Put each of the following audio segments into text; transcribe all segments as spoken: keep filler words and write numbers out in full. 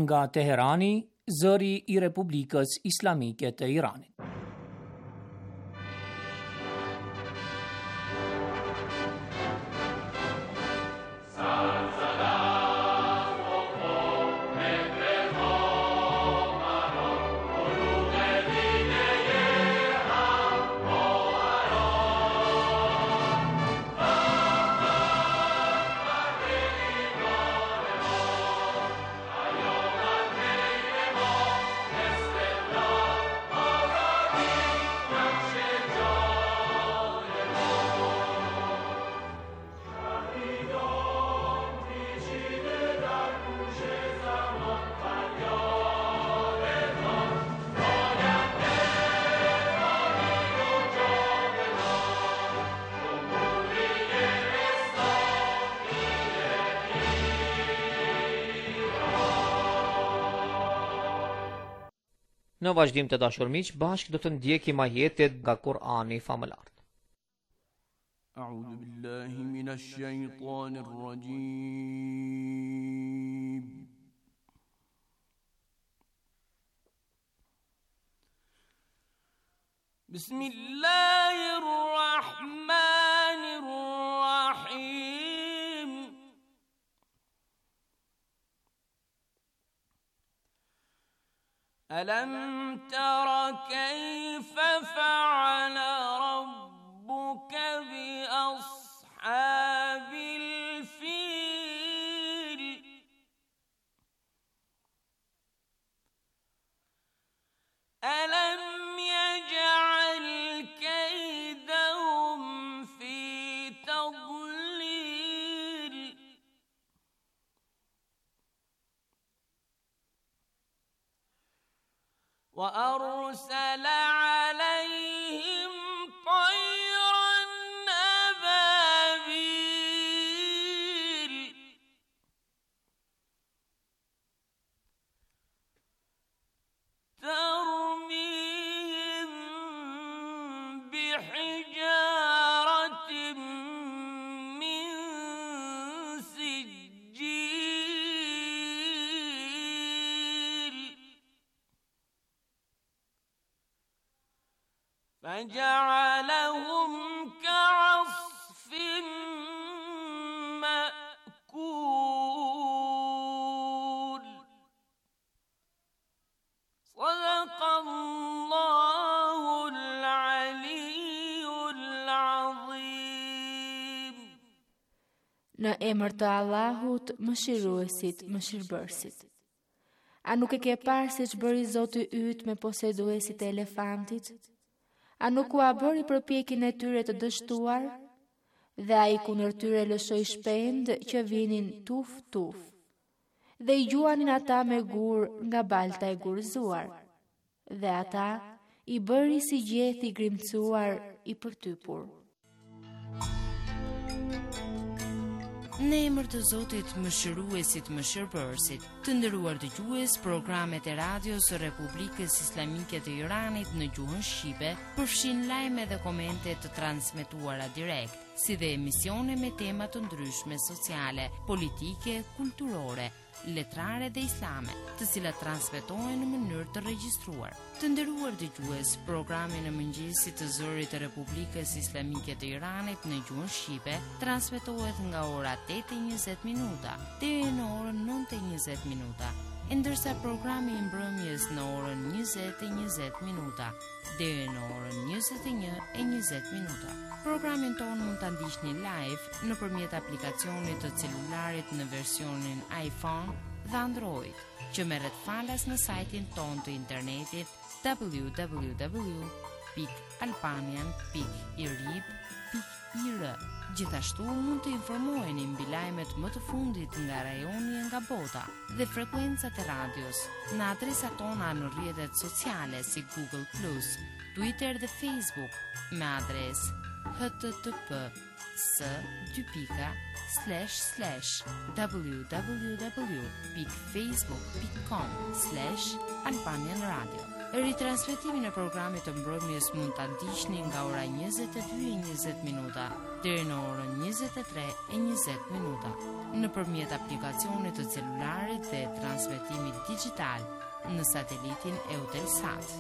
Nga Teherani, zëri i Republikës Islamike të Iranit. Në vazhdim të dashur miq, bashkë do të ndjekim ajetet nga Kur'ani famëlar. A'udhu billahi minash shaitanir rajim. Bismillahir rahmanir rahim. ألم تر كيف فعل ربك بأصحاب الفيل ألم يجعل كيدهم في تضليل وأرسل عليهم طيرا أبابيل ترميهم بحجارة من سجيل فجعلهم كعصف مأكول صدق الله العلي العظيم. Në emër të Allahut, mëshiruesit, mëshirbërësit. A nuk e ke parë si që bëri Zoti yt me poseduesit e elefantit? A nuk u a bëri përpjekin e tyre të dështuar? Dhe a i kundër tyre lëshoj shpend që vinin tuf tuf. Dhe i gjuanin ata me gur nga balta e gurzuar. Dhe ata i bëri si gjeth i grimcuar i përtypur. Në emër të Zotit, mëshiruesit, mëshirbërësit, të nderuar dëgjues, programet e radios së Republikës Islamike të Iranit në gjuhën shqipe përfshin lajme dhe komente të transmetuara direkt, si dhe emisione me tema të ndryshme sociale, politike, kulturore, letrare dhe islame, të cilat transmetohen në mënyrë të regjistruar. Të nderuar dëgjues, programi në mëngjesit të zërit të Republikës Islamike të Iranit në gjuhën shqipe transmetohet nga ora tetë e njëzet minuta deri në orën nëntë e njëzet minuta, ndërsa programi i mbrëmjes në orën njëzet e njëzet minuta deri në orën njëzet e një e njëzet minuta. Programin tonë mund ta ndiqni live nëpërmjet aplikacionit të celularit në versionin iPhone dhe Android, që merret falas në sajtin tonë të internetit w w w pikë albanian pikë irib pikë i r. Gjithashtu mund të informoheni mbi lajmet më të fundit nga rajoni e nga bota dhe frekuencat e radios në adresat tona në rrjetet sociale si Google plus, Twitter dhe Facebook me adres http s dy pika slash slash www pikë facebook pikë com slash albanian radio. Ritransmetimin e programit të mbrëmjes mund ta ndiqni nga ora njëzet e dy e njëzet minuta deri në orën njëzet e tre e njëzet minuta nëpërmjet aplikacionit të celularit dhe transmetimit digjital në satelitin Eutelsat.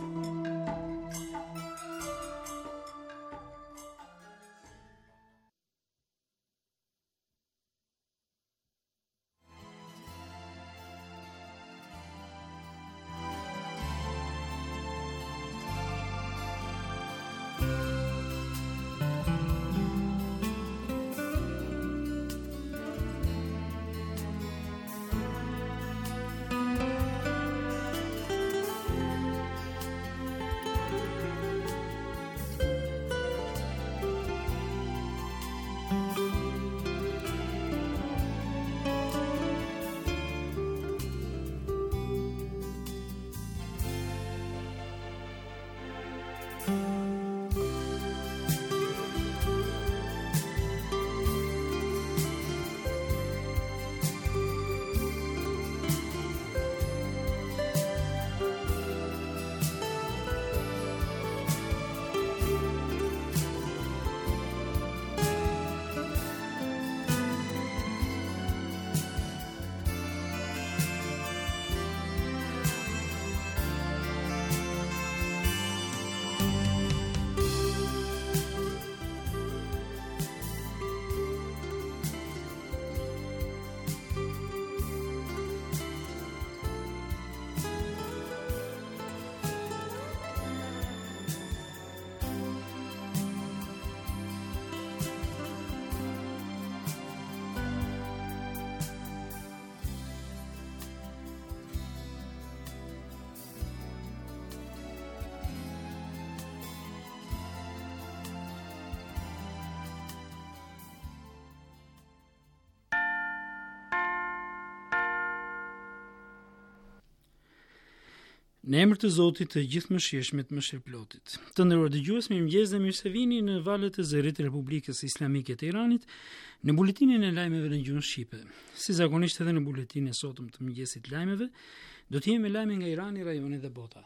Në emër të Zotit të Gjithëmëshirshmit, Mëshirëplotit. Të nderuar dëgjues, mirëmëngjes dhe mirë se vini në valët e zërit të Republikës Islamike të Iranit në buletinin e lajmeve në gjuhën shqipe. Si zakonisht edhe në buletinin e sotëm të mëngjesit lajmeve, do të jemi me lajme nga Irani, rajoni dhe bota.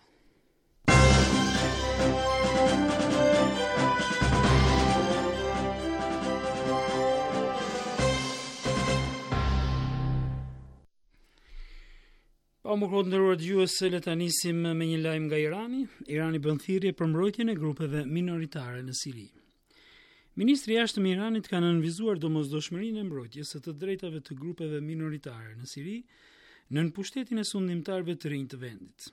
Pa më kohë të nderuar dëgjues, le ta nisim me një lajm nga Irani. Irani bën thirrje për mbrojtjen e grupeve minoritare në Siri. Ministri i Jashtëm i Iranit ka nënvizuar domosdoshmërinë e mbrojtjes së të drejtave të grupeve minoritare në Siri nën pushtetin e sundimtarëve të rinj të vendit.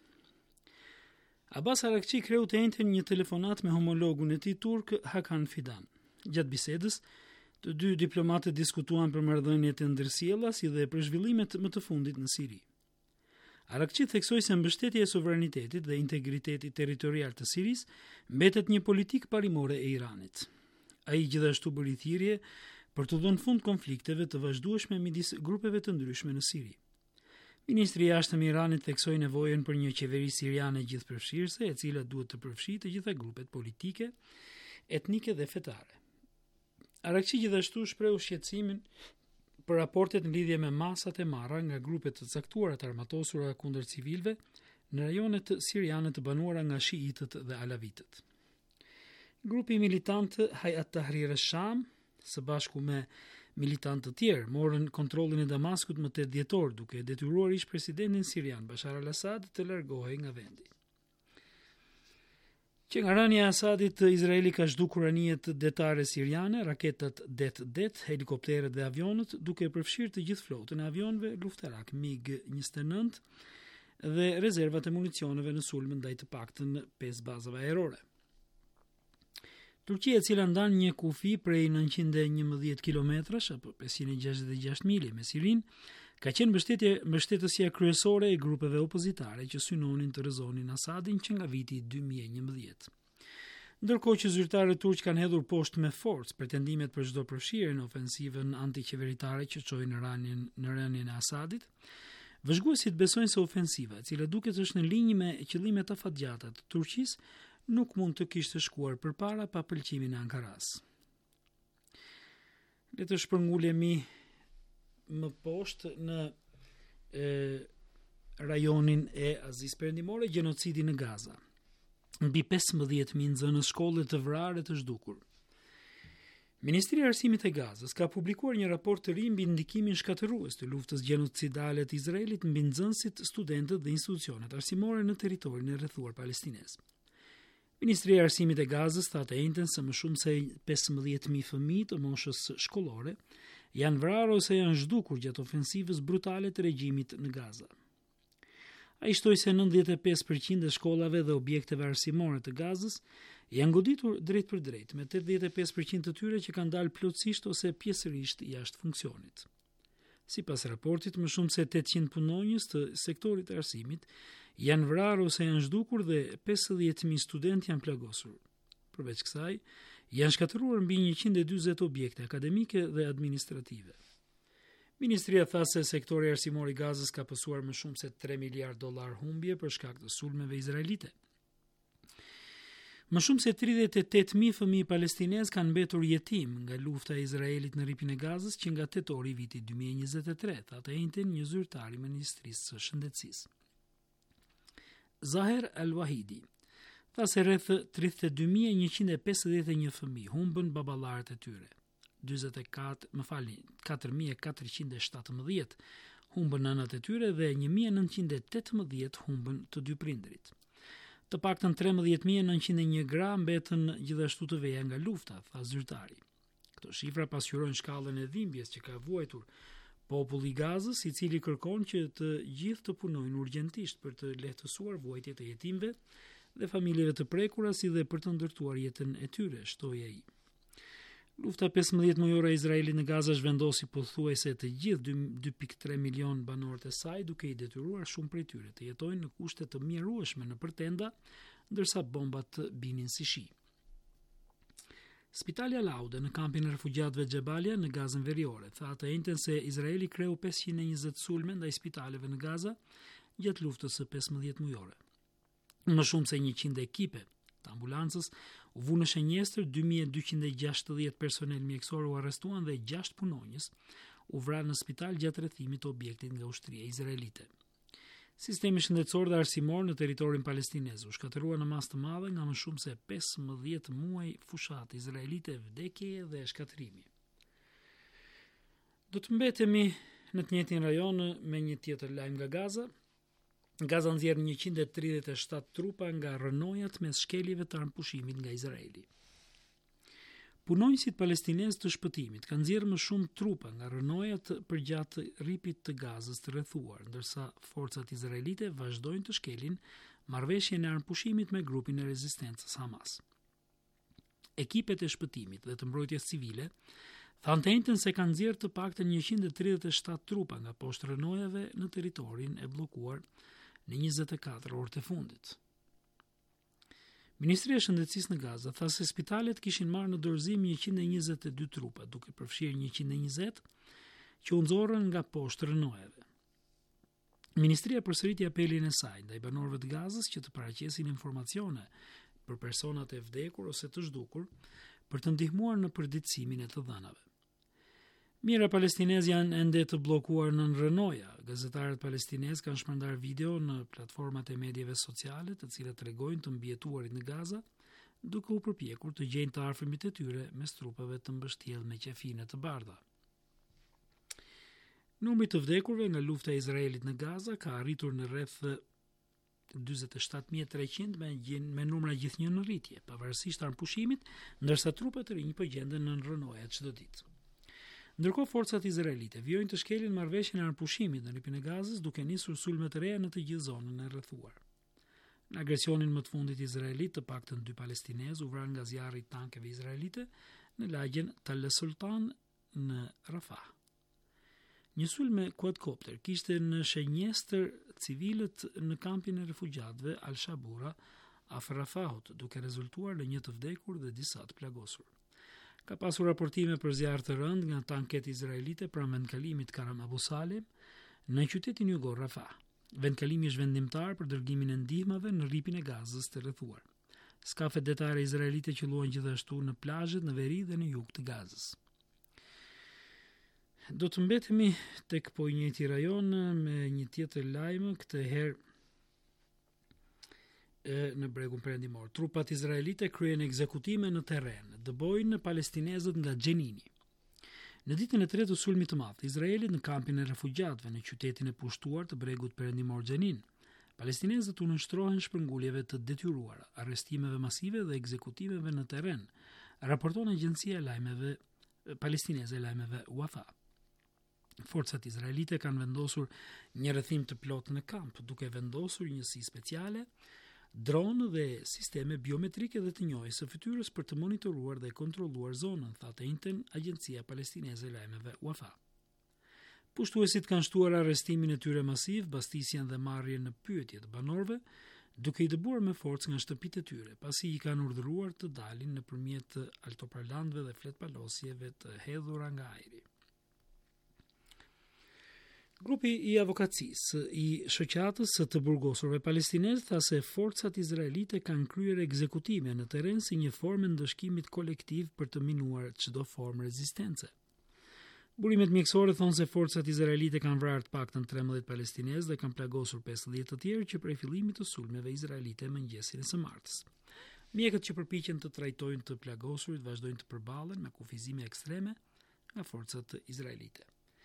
Abbas Araghchi kreu të njëjtën një telefonat me homologun e tij turk Hakan Fidan. Gjatë bisedës, të dy diplomatët diskutuan për marrëdhëniet e ndërsjella si dhe për zhvillimet më të fundit në Siri. Araghchi theksoi se mbështetja e sovranitetit dhe integritetit territorial të Sirisë mbetet një politikë parimore e Iranit. Ai gjithashtu bëri thirrje për të dhënë fund konflikteve të vazhdueshme midis grupeve të ndryshme në Siri. Ministri i Jashtëm i Iranit theksoi nevojën për një qeveri siriane gjithëpërfshirëse, e cila duhet të përfshijë të gjitha grupet politike, etnike dhe fetare. Araghchi gjithashtu shprehu shqetësimin për raportet në lidhje me masat e marra nga grupet të caktuara të armatosura kundër civilëve në rajonet siriane të banuara nga shiitët dhe alavitët. Grupi militant Hayat Tahrir al-Sham, së bashku me militantë të tjerë, morën kontrollin e Damaskut më tetë dhjetor, duke detyruar ish presidentin sirian Bashar al-Assad të largohej nga vendi. Që nga rënia e Asadit, Izraeli ka zhdukur anijet detare siriane, raketat det det, helikopterët dhe avionët, duke përfshirë të gjithë flotën e avionëve luftarak MiG njëzet e nëntë dhe rezervat e municioneve në sulm ndaj të paktën pesë bazave aerore. Turqia, e cila ndan një kufi prej nëntëqind e njëmbëdhjetë kilometrash apo pesëqind e gjashtëdhjetë e gjashtë mile me Sirin, ka qenë mbështetje mbështetësia kryesore e grupeve opozitare që synonin të rrëzonin Asadin që nga viti dy mijë e njëmbëdhjetë. Ndërkohë që zyrtarët turq kanë hedhur poshtë me forcë pretendimet për çdo përfshirje në ofensivën antiqeveritare që çoi në rënien në rënien e Asadit, vëzhguesit besojnë se ofensiva, e cila duket është në linjë me qëllimet afatgjata të Turqisë, nuk mund të kishte shkuar përpara pa pëlqimin e Ankaras. Le të shpërngulemi më poshtë në e, rajonin e Azisë Perëndimore, gjenocidi në Gaza. Mbi pesëmbëdhjetë mijë nxënës shkolle të vrarë e të zhdukur. Ministria e Arsimit e Gazës ka publikuar një raport të ri mbi ndikimin shkatërrues të luftës gjenocidale të Izraelit mbi nxënësit, studentët dhe institucionet arsimore në territorin e rrethuar palestinez. Ministria e Arsimit e Gazës tha të njëjtën se më shumë se pesëmbëdhjetë mijë fëmijë të moshës shkollore janë vrarë ose janë zhdukur gjatë ofensivës brutale të regjimit në Gaza. Ai shtoi se nëntëdhjetë e pesë përqind e shkollave dhe objekteve arsimore të Gazës janë goditur drejt për drejt, me tetëdhjetë e pesë përqind të tyre që kanë dalë plotësisht ose pjesërisht jashtë funksionit. Sipas raportit, më shumë se tetëqind punonjës të sektorit të arsimit janë vrarë ose janë zhdukur dhe pesëdhjetë mijë studentë janë plagosur. Përveç kësaj, janë shkatëruar mbi njëqind e dyzet objekte akademike dhe administrative. Ministria tha se sektori arsimor i Gazës ka pësuar më shumë se tre miliard dollar humbje për shkak të sulmeve izraelite. Më shumë se tridhjetë e tetë mijë fëmijë palestinez kanë mbetur jetim nga lufta e Izraelit në rripin e Gazës që nga tetori i vitit dy mijë e njëzet e tre, tha të njëjtën një zyrtar i Ministrisë së Shëndetësisë. Zaher Al-Wahidi tha se rreth tridhjetë e dy mijë e njëqind e pesëdhjetë e një fëmijë humbën baballarët e tyre. dyzet e katër, më falni, katër mijë e katërqind e shtatëmbëdhjetë humbën nënat e tyre dhe një mijë e nëntëqind e tetëmbëdhjetë humbën të dy prindrit. Të paktën trembëdhjetë mijë e nëntëqind e një gra mbetën gjithashtu të veja nga lufta, tha zyrtari. Këto shifra pasqyrojnë shkallën e dhimbjes që ka vuajtur populli i Gazës, i cili kërkon që të gjithë të punojnë urgjentisht për të lehtësuar vuajtjet e jetimëve dhe familjeve të prekura, si dhe për të ndërtuar jetën e tyre, shtoi ai. Lufta pesëmbëdhjetë mujore e Izraelit në Gaza zhvendosi pothuajse të gjithë dy pikë tre milion banorët e saj, duke i detyruar shumë prej tyre të jetojnë në kushte të mjerueshme në tenda, ndërsa bombat binin si shi. Spitali Al-Auda në kampin e refugjatëve Xhebalia në Gazën Veriore tha të njëjtën se Izraeli kreu pesëqind e njëzet sulme ndaj spitaleve në Gaza gjatë luftës së pesëmbëdhjetë mujore. Më shumë se njëqind ekipe të ambulancës u vu në shenjestër, dy mijë e dyqind e gjashtëdhjetë personel mjekësor u arrestuan dhe gjashtë punonjës u vranë në spital gjatë rrethimit të objektit nga ushtria izraelite. Sistemi shëndetësor dhe arsimor në territorin palestinez u shkatërrua në masë të madhe nga më shumë se pesëmbëdhjetë muaj fushatë izraelite, vdekje dhe shkatërimi. Do të mbetemi në të njëjtin rajon me një tjetër lajm nga Gaza. Gaza nxjerr njëqind e tridhjetë e shtatë trupa nga rënojat mes shkeljeve të armpushimit nga Izraeli. Punonjësit palestinez të shpëtimit kanë nxjerrë më shumë trupa nga rënojat përgjatë rripit të Gazës të rrethuar, ndërsa forcat izraelite vazhdojnë të shkelin marrëveshjen e armpushimit me grupin e rezistencës Hamas. Ekipet e shpëtimit dhe të mbrojtjes civile thanë të njëjtën se kanë nxjerrë të paktën njëqind e tridhjetë e shtatë trupa nga poshtë rënojave në territorin e bllokuar në njëzet e katër orët e fundit. Ministria e Shëndetësisë në Gaza tha se spitalet kishin marrë në dorëzim njëqind e njëzet e dy trupa, duke përfshirë njëqind e njëzet që u nxorën nga poshtë rënojave. Ministria përsëriti apelin e saj ndaj banorëve të Gazës që të paraqesin informacione për personat e vdekur ose të zhdukur për të ndihmuar në përditësimin e të dhënave. Mira palestinez janë ende të bllokuar në rënoja. Gazetarët palestinez kanë shpërndar video në platformat e medjeve sociale, të cilat tregojnë të mbijetuarit në Gaza, duke u përpjekur të gjejnë të afërmit e tyre mes trupave të mbështjellë me qefine të bardha. Numri të vdekurve nga lufta e Izraelit në Gaza ka arritur në rreth dyzet e shtatë mijë e treqind me, me numra gjithnjë në rritje, pavarësisht armpushimit, ndërsa trupat të rinj po gjenden në rënoja çdo ditë. Ndërkohë forcat izraelite vijojnë të shkelin marrëveshjen e armpushimit në rripin e Gazës, duke nisur sulme të reja në të gjithë zonën e rrethuar. Në agresionin më të fundit izraelit, të paktën dy palestinezë u vranë nga zjarri i tankeve izraelite në lagjen Tal Sultan në Rafah. Një sulm me quadcopter kishte në shenjestër civilët në kampin e refugjatëve Al-Shabura afër Rafahut, duke rezultuar në një të vdekur dhe disa të plagosur. Ka pasur raportime për zjarr të rënd nga tanket izraelite pranë vendkalimit Karam Abu Salem në qytetin jugor Rafah. Vendkalimi është vendimtar për dërgimin e ndihmave në rripin e Gazës të rrethuar. Skafe detare izraelite që luajnë gjithashtu në plazhet në veri dhe në jug të Gazës. Do të mbetemi tek po i njëjti rajon me një tjetër lajm, këtë herë në bregun perëndimor. Trupat izraelite kryen ekzekutime në terren, dëbojnë palestinezët nga Xhenini. Në ditën e tretë të sulmit të madh, Izraelit në kampin e refugjatëve në qytetin e pushtuar të bregut perëndimor Xhenin, palestinezët u nënshtrohen shpërnguljeve të detyruara, arrestimeve masive dhe ekzekutimeve në terren, raporton agjencia e lajmeve palestineze e lajmeve Wafa. Forcat izraelite kanë vendosur një rrethim të plotë në kamp, duke vendosur njësi speciale, dronë dhe sisteme biometrike dhe të njohjes së fytyrës për të monitoruar dhe kontrolluar zonën, tha të njëjtën agjencia palestineze e lajmeve Wafa. Pushtuesit kanë shtuar arrestimin e tyre masiv, bastisen dhe marrjen në pyetje të banorëve, duke i dëbuar me forcë nga shtëpitë e tyre, pasi i kanë urdhëruar të dalin nëpërmjet altoparlantëve dhe fletpalosjeve të hedhura nga ajri. Grupi i avokacisë i shoqatës së të burgosurve palestinezë tha se forcat izraelite kanë kryer ekzekutime në terren si një formë ndëshkimit kolektiv për të minuar çdo formë rezistence. Burimet mjekësore thonë se forcat izraelite kanë vrarë të paktën trembëdhjetë palestinezë dhe kanë plagosur pesëdhjetë të tjerë që prej fillimit të sulmeve izraelite mëngjesin e së martës. Mjekët që përpiqen të trajtojnë të plagosurit vazhdojnë të përballen me kufizime ekstreme nga forcat izraelite.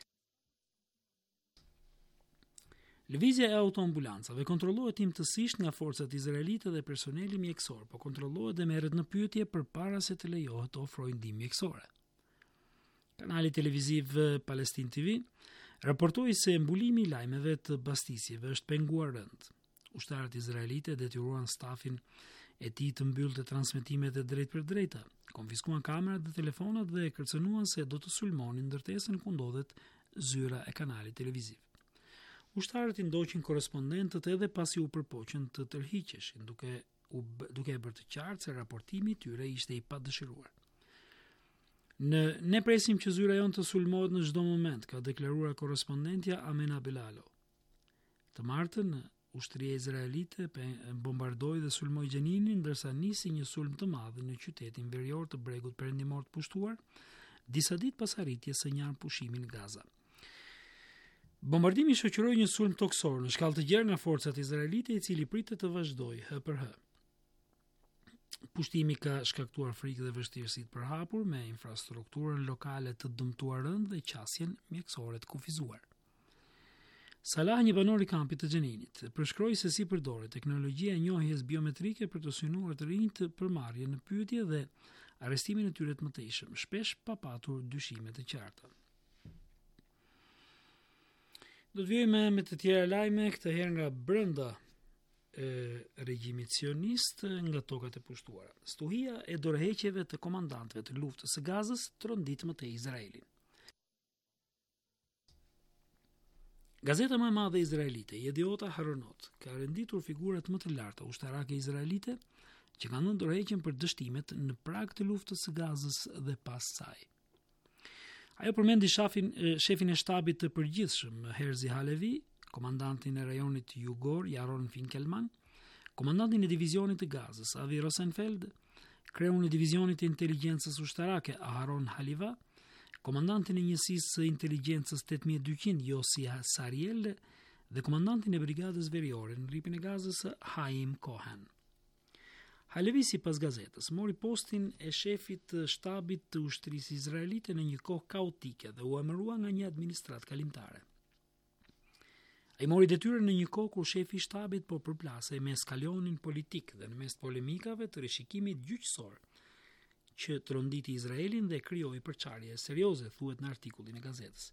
Lëvizja e autoambulancave kontrollohet imtësisht nga forcat izraelite dhe personeli mjekësor, po kontrollohet dhe merret në pyetje përpara se të lejohet të ofrojë ndihmë mjekësore. Kanali televiziv Palestine T V raportoi se mbulimi i lajmeve të bastisjeve është penguar rënd. Ushtarët izraelite detyruan stafin e tij të mbyllte transmetimet e drejt për drejta, konfiskuan kamerat dhe telefonat dhe kërcënuan se do të sulmonin ndërtesën ku ndodhet zyra e kanalit televiziv. Ushtarët i ndoqin korrespondentët edhe pasi u përpoqën të tërhiqeshin, duke u duke e bërë të qartë se raportimi i tyre ishte i padëshiruar. Në ne presim që zyra jon të sulmohet në çdo moment, ka deklaruar korrespondentja Amena Belalo. Të martën, ushtria izraelite bombardoi dhe sulmoi Xheninin, ndërsa nisi një sulm të madh në qytetin verior të bregut perëndimor të pushtuar, disa ditë pas arritjes së një pushimi në Gaza. Bombardimi shoqëroi një sulm toksor në shkallë të gjerë nga forcat izraelite, i cili pritet të vazhdojë hë për hë. Pushtimi ka shkaktuar frikë dhe vështirësi të përhapur me infrastrukturën lokale të dëmtuar rënd dhe qasjen mjekësore të kufizuar. Salah, një banor i kampit të Xheninit, përshkroi se si përdoret teknologjia e njohjes biometrike për të synuar të rinjt për marrje në pyetje dhe arrestimin e tyre të mëtejshëm, shpesh pa patur dyshime të qarta. Do të vijmë me të tjera lajme, këtë herë nga brenda e regjimit sionist, nga tokat e pushtuara. Stuhia e dorëheqjeve të komandantëve të luftës së Gazës trondit më tej Izraelin. Gazeta më e madhe izraelite, Yediot Ahronot, ka renditur figurat më të larta ushtarake izraelite që kanë dhënë dorëheqjen për dështimet në prag të luftës së Gazës dhe pas saj. Ajo përmendi shafin, shefin e shtabit të përgjithshëm Herzi Halevi, komandantin e rajonit jugor Yaron Finkelman, komandantin e divizionit të Gazës Avi Rosenfeld, kreun e divizionit të inteligjencës ushtarake Aharon Haliva, komandantin e njësisë së inteligjencës tetëqind e dyqind Yossi Sariel dhe komandantin e brigadës veriore në rripin e Gazës Haim Cohen. Halevi, sipas gazetës, mori postin e shefit të shtabit të ushtrisë izraelite në një kohë kaotike dhe u emërua nga një administratë kalimtare. Ai mori detyrën në një kohë kur shefi i shtabit po përplasej me skalionin politik dhe në mes polemikave të rishikimit gjyqësor që tronditi Izraelin dhe krijoi përçarje serioze, thuhet në artikullin e gazetës.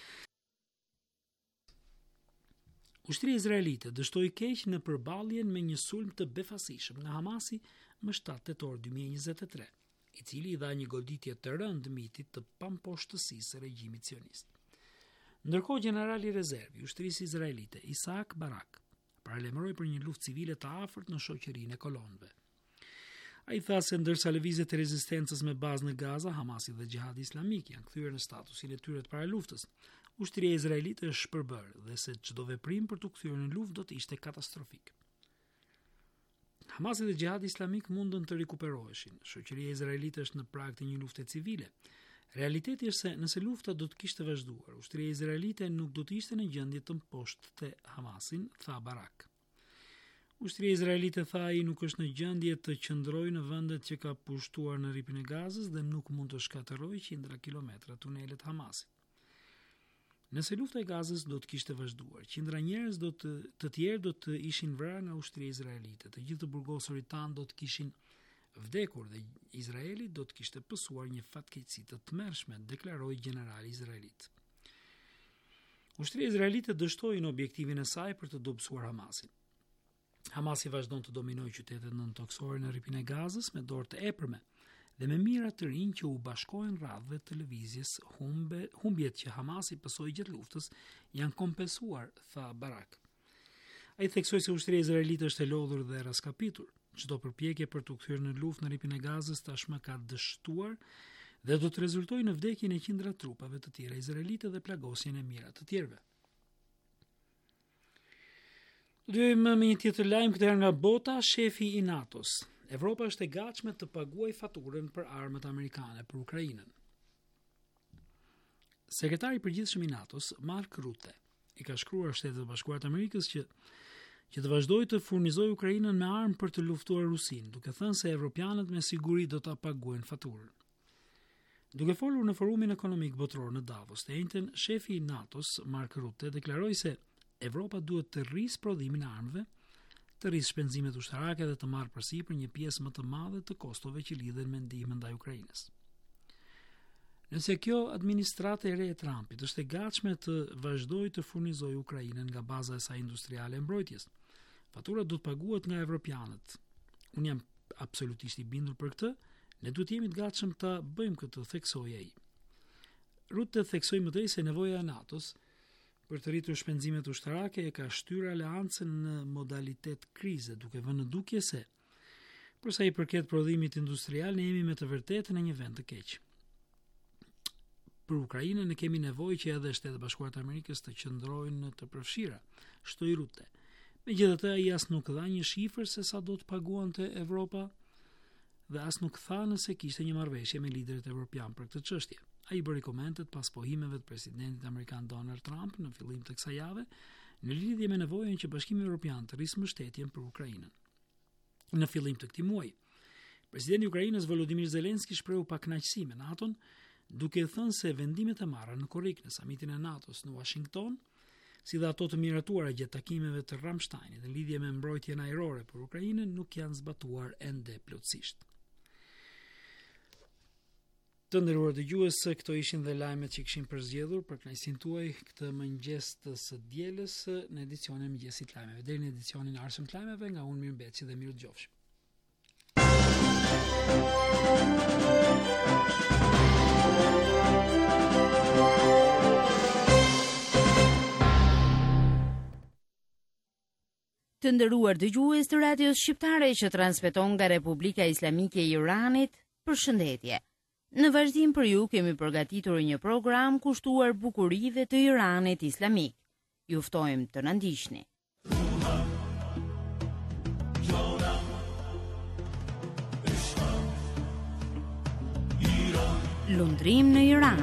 Ushtria izraelite dështoi keq në përballjen me një sulm të befasishëm nga Hamasi më shtatë tetor dy mijë e njëzet e tre, i cili i dha një goditje të rëndë mitit të pamposhtësisë së regjimit sionist. Ndërkohë, generali i rezervi i ushtrisë izraelite, Isaac Barak, paralajmëroi për një luftë civile të afërt në shoqërinë e kolonëve. Ai tha se ndërsa lëvizjet e rezistencës me bazë në Gaza, Hamasi dhe Xhihadi Islamik janë kthyer në statusin e tyre të paraluftës, ushtria izraelite është shpërbërë dhe se çdo veprim për të kthyer në luftë do të ishte katastrofik. Hamasi dhe Xhihadi Islamik mundën të rikuperoheshin. Shoqëria izraelite është në prag të një lufte civile, Realiteti është se nëse lufta do të kishte vazhduar, ushtria izraelite nuk do të ishte në gjendje të mposhtë Hamasin, tha Barak. Ushtria izraelite tha ai nuk është në gjendje të qëndrojë në vendet që ka pushtuar në rripin e Gazës dhe nuk mund të shkatërrojë qindra kilometra tunelet Hamasit. Nëse lufta e Gazës do të kishte vazhduar, qindra njerëz do të të tjerë do të ishin vrarë nga ushtria izraelite. Të gjithë të burgosurit tanë do të kishin vdekur dhe Izraeli do të kishte pësuar një fatkeqësi të tmerrshme, deklaroi generali izraelit. Ushtria izraelite dështoi në objektivin e saj për të dobësuar Hamasin. Hamasi vazhdon të dominojë qytetet nëntoksore në rripin e Gazës me dorë të epërme dhe me mira të rinj që u bashkohen radhëve të lëvizjes. Humbe, humbjet që Hamasi pësoi gjatë luftës janë kompensuar, tha Barak. Ai theksoi se ushtria izraelite është e lodhur dhe raskapitur. Çdo përpjekje për të kthyer në luftë në rripin e Gazës tashmë ka dështuar dhe do të rezultojë në vdekjen e qindra trupave të tjera izraelite dhe plagosjen e mijëra të tjerëve. Dojmë me një tjetër lajm këtë herë nga bota. Shefi i NATO-s. Evropa është e gatshme të paguajë faturën për armët amerikane për Ukrainën. Sekretari i përgjithshëm i NATO-s, Mark Rutte, i ka shkruar Shtetet e Bashkuara të Amerikës që që të vazhdojë të furnizojë Ukrainën me armë për të luftuar Rusinë, duke thënë se evropianët me siguri do ta paguajnë faturën. Duke folur në forumin ekonomik botror në Davos, të njëjtën shefi i NATO-s, Mark Rutte, deklaroi se Evropa duhet të rrisë prodhimin e armëve, të rrisë shpenzimet ushtarake dhe të marrë përsipër një pjesë më të madhe të kostove që lidhen me ndihmën ndaj Ukrainës. Nëse kjo administratë e re e Trumpit është e gatshme të vazhdojë të furnizojë Ukrainën nga baza e saj industriale e mbrojtjes, faturat do të paguhet nga evropianët. Unë jam absolutisht i bindur për këtë, ne duhet jemi të gatshëm ta bëjmë këtë, theksoi ai. Rutte theksoi mëtej se nevoja e NATO-s për të rritur shpenzimet ushtarake e ka shtyrë aleancën në modalitet krize, duke vënë në dukje se për sa i përket prodhimit industrial ne jemi me të vërtetë në një vend të keq. Për Ukrainën ne kemi nevojë që edhe Shtetet e Bashkuara të Amerikës të qëndrojnë në të përfshira, shtoi Rutte. Megjithatë ai as nuk dha një shifër se sa do të paguante Evropa dhe as nuk tha nëse kishte një marrëveshje me liderët evropian për këtë çështje. Ai bëri komentet pas pohimeve të presidentit amerikan Donald Trump në fillim të kësaj jave në lidhje me nevojën që Bashkimi Evropian të rrisë mbështetjen për Ukrainën. Në fillim të këtij muaji, presidenti i Ukrainës Volodymyr Zelensky shprehu pakënaqësi me NATO-n, duke thënë se vendimet e marra në korrik në samitin e NATO-s në Washington, si dhe ato të miratuara gjatë takimeve të Ramsteinit në lidhje me mbrojtjen ajrore për Ukrainën, nuk janë zbatuar ende plotësisht. Të nderuar dëgjues, këto ishin dhe lajmet që kishin përzgjedhur për kënaqësinë tuaj këtë mëngjes të së dielës në edicionin e mëngjesit lajmeve. Deri në edicionin e ardhshëm të lajmeve, nga unë Mirëmbeci dhe miru dëgjofshim. Të nderuar dëgjues të Radios Shqiptare që transmeton nga Republika Islamike e Iranit, përshëndetje. Në vazhdim për ju kemi përgatitur një program kushtuar bukurive të Iranit Islamik. Ju ftojmë të na ndiqni. Lundrim në Iran.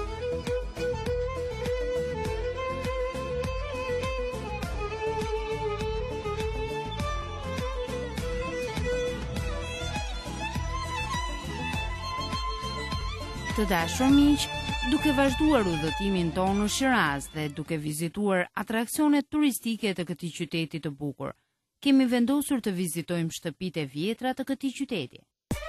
Të dashur miq, duke vazhduar udhëtimin tonë në Shiraz dhe duke vizituar atraksionet turistike të këtij qyteti të bukur, kemi vendosur të vizitojmë shtëpitë e vjetra të këtij qyteti.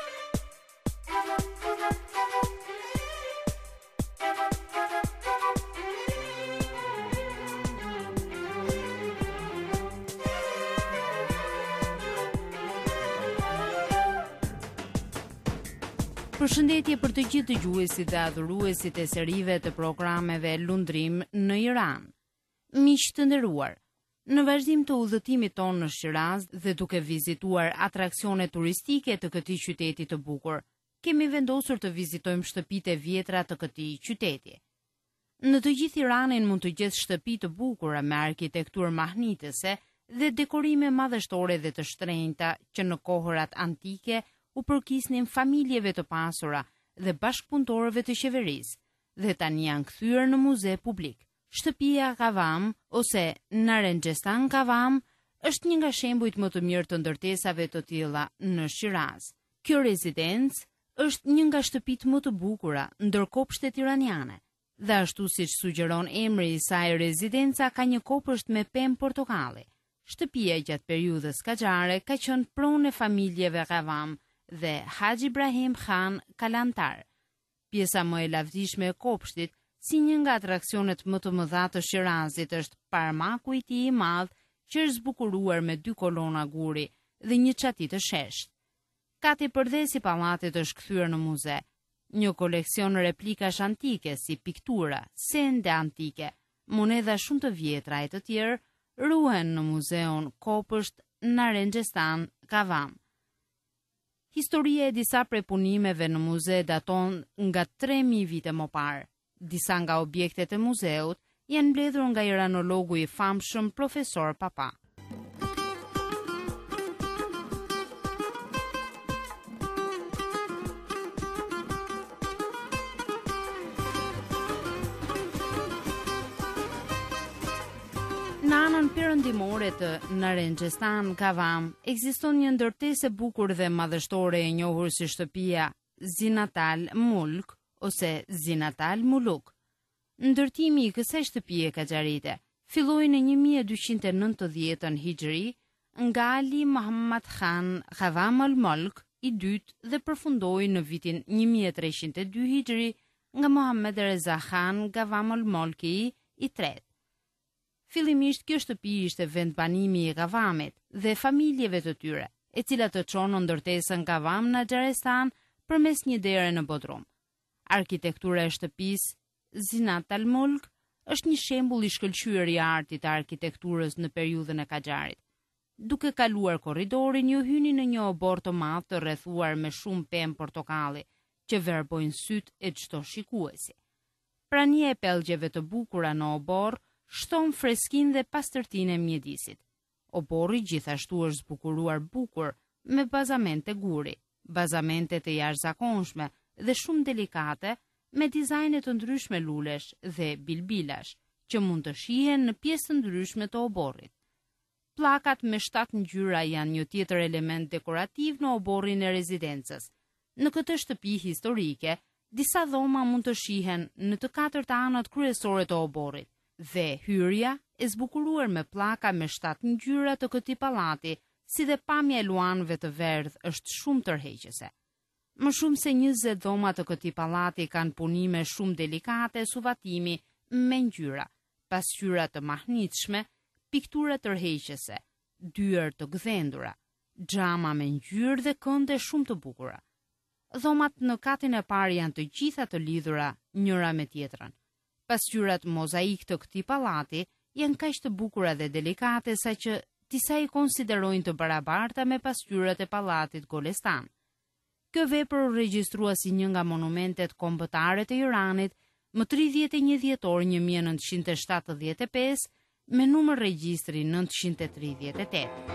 Përshëndetje për të gjithë dëgjuesit dhe adhuruesit e serive të programeve Lundrim në Iran. Miq të nderuar, në vazhdim të udhëtimit tonë në Shiraz dhe duke vizituar atraksione turistike të këtij qyteti të bukur, kemi vendosur të vizitojmë shtëpitë e vjetra të këtij qyteti. Në të gjithë Iranin mund të gjetë shtëpi të bukura me arkitekturë mahnitëse dhe dekorime madhështore dhe të shtrenjta që në kohërat antike u përkisnin familjeve të pasura dhe bashkëpunëtorëve të qeverisë dhe tani janë kthyer në muze publik. Shtëpia Kavam ose Narenxestan Kavam është një nga shembujt më të mirë të ndërtesave të tilla në Shiraz. Kjo rezidencë është një nga shtëpitë më të bukura ndër kopshtet iraniane. Dhe ashtu siç sugjeron emri i saj, rezidenca ka një kopësht me pemë portokalli. Shtëpia gjatë periudhës kaxhare ka qenë pronë e familjeve Kavam dhe Haxhi Ibrahim Khan Kalantar. Pjesa më e lavdishme e kopshtit, si një nga atraksionet më të mëdha të Shirazit, është parmaku i tij i madh, që është zbukuruar me dy kolona guri dhe një çati të shesht. Kati përdhes i pallatit është kthyer në muze. Një koleksion replikash antike si piktura, sende antike, monedha shumë të vjetra e të tjerë ruhen në muzeun Kopësht Narenxestan Kavam. Historia e disa prej punimeve në muze daton nga tre mijë vite më parë. Disa nga objektet e muzeut janë mbledhur nga iranologu i famshëm profesor Papa. Në anën perëndimore të Narenxestan Kavam ekziston një ndërtesë e bukur dhe madhështore e njohur si shtëpia Zinatal Mulk ose Zinatal Muluk. Ndërtimi i kësaj shtëpie kaxharite filloi në një mijë e dyqind e nëntëdhjetë Hijri nga Ali Muhammad Khan Kavam al-Mulk i dytë dhe përfundoi në vitin një mijë e treqind e dy Hijri nga Muhammed Reza Khan Kavam al-Mulki i tretë. Fillimisht kjo shtëpi ishte vend banimi i Kavamit dhe familjeve të tyre, e cilat të çonë ndërtesën Kavam në Xharestan përmes një dere në bodrum. Arkitektura e shtëpisë Zinat al-Mulk është një shembull i shkëlqyer i artit të arkitekturës në periudhën e Kaxharit. Duke kaluar korridorin, ju hyni në një obor të madh të rrethuar me shumë pemë portokalli, që verbojnë syt e çdo shikuesi. Prania e pellgjeve të bukura në obor shton freskinë dhe pastërtinë e mjedisit. Oborri gjithashtu është zbukuruar bukur me bazamente guri, bazamente të jashtëzakonshme dhe shumë delikate me dizajne të ndryshme lulesh dhe bilbilash, që mund të shihen në pjesë të ndryshme të oborrit. Pllakat me shtat ngjyra janë një tjetër element dekorativ në oborrin e rezidencës. Në këtë shtëpi historike, disa dhoma mund të shihen në të katërt anët kryesore të oborrit. Dhe hyrja e zbukuruar me pllaka me shtat ngjyra të këtij pallati, si dhe pamja e luanëve të verdh është shumë tërheqëse. Më shumë se njëzet dhoma të këtij pallati kanë punime shumë delikate, suvatimi me ngjyra, pasqyra të mahnitshme, piktura tërheqëse, dyer të gdhendura, xhama me ngjyrë dhe kënde shumë të bukura. Dhomat në katin e parë janë të gjitha të lidhura njëra me tjetrën. Pasqyrat mozaik të këtij pallati janë kaq të bukura dhe delikate saqë disa i konsiderojnë të barabarta me pasqyrat e pallatit Golestan. Kjo vepër u regjistrua si një nga monumentet kombëtare të Iranit më tridhjetë e një dhjetor një mijë e nëntëqind e shtatëdhjetë e pesë me numër regjistri nëntëqind e tridhjetë e tetë.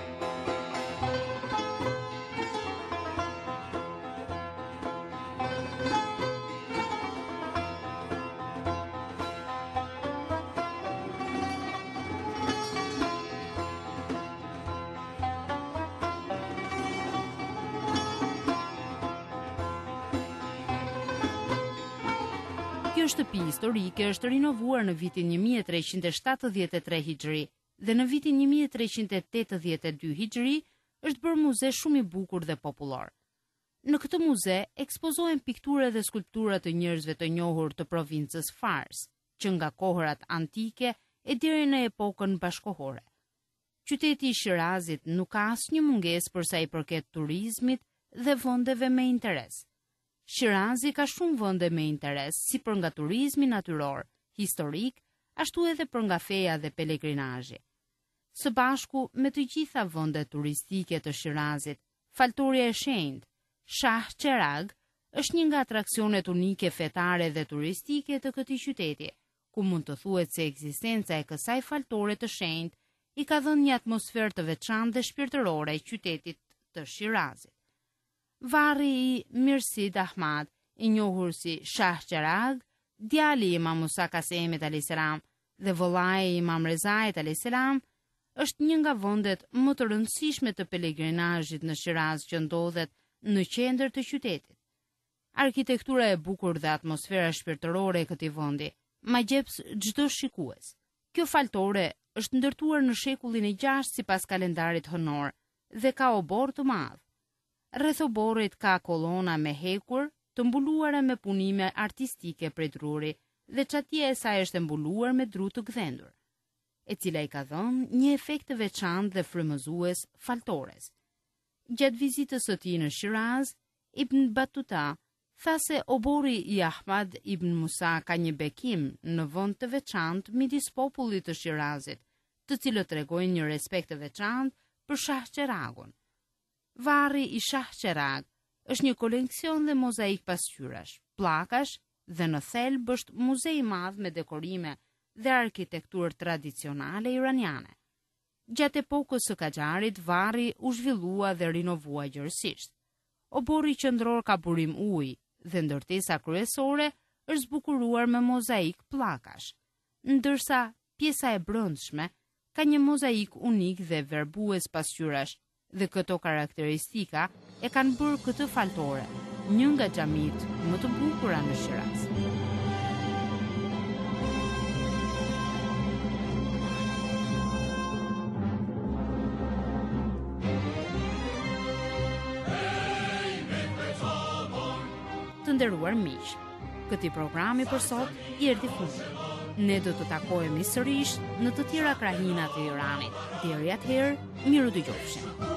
Kjo shtëpi historike është rinovuar në vitin një mijë e treqind e shtatëdhjetë e tre Hijri dhe në vitin një mijë e treqind e tetëdhjetë e dy Hijri është bërë muze shumë i bukur dhe popullor. Në këtë muze ekspozohen piktura dhe skulptura të njerëzve të njohur të provincës Fars, që nga kohërat antike e deri në epokën bashkohore. Qyteti i Shirazit nuk ka asnjë mungesë për sa i përket turizmit dhe vendeve me interes. Shirazi ka shumë vende me interes, si për nga turizmi natyror, historik, ashtu edhe për nga feja dhe pelegrinazhi. Së bashku me të gjitha vendet turistike të Shirazit, faltoria e shenjtë, Shah Cheragh, është një nga atraksionet unike fetare dhe turistike të këtij qyteti, ku mund të thuhet se ekzistenca e kësaj faltore të shenjtë i ka dhënë një atmosferë të veçantë dhe shpirtërore e qytetit të Shirazit. Varri i Mirsid Ahmad i njohur si Shah Cheragh, djali i Imam Musa Kasemit alayhis salam dhe vëllai i Imam Rezait alayhis salam, është një nga vendet më të rëndësishme të pelegrinazhit në Shiraz që ndodhet në qendër të qytetit. Arkitektura e bukur dhe atmosfera shpirtërore e këtij vendi ma gjeps çdo shikues. Kjo faltore është ndërtuar në shekullin e gjashtë sipas kalendarit hënor dhe ka obor të madh. Rreth oborrit ka kolona me hekur të mbuluara me punime artistike prej druri dhe çatia e saj është mbuluar me dru të gdhendur, e cila i ka dhënë një efekt të veçantë dhe frymëzues faltores. Gjatë vizitës së tij në Shiraz, Ibn Battuta tha se obori i Ahmad ibn Musa ka një bekim në vend të veçantë midis popullit të Shirazit, të cilët tregojnë një respekt të veçantë për Shah Cheraghun. Varri i Shah Cheragh është një koleksion dhe mozaik pasqyrash, pllakash dhe në thelb është muze i madh me dekorime dhe arkitekturë tradicionale iraniane. Gjatë epokës së Kaxharit, varri u zhvillua dhe rinovua gjërësisht. Obori qendror ka burim ujë dhe ndërtesa kryesore është zbukuruar me mozaik pllakash, ndërsa pjesa e brendshme ka një mozaik unik dhe verbues pasqyrash, dhe këto karakteristika e kanë bërë këtë faltore një nga xhamit më të bukura në Shiraz. Të nderuar miq, këtij programi për sot i erdhi fundi. Ne do të takohemi sërish në të tjera krahina të Iranit. Deri atëherë, miru dëgjofshim.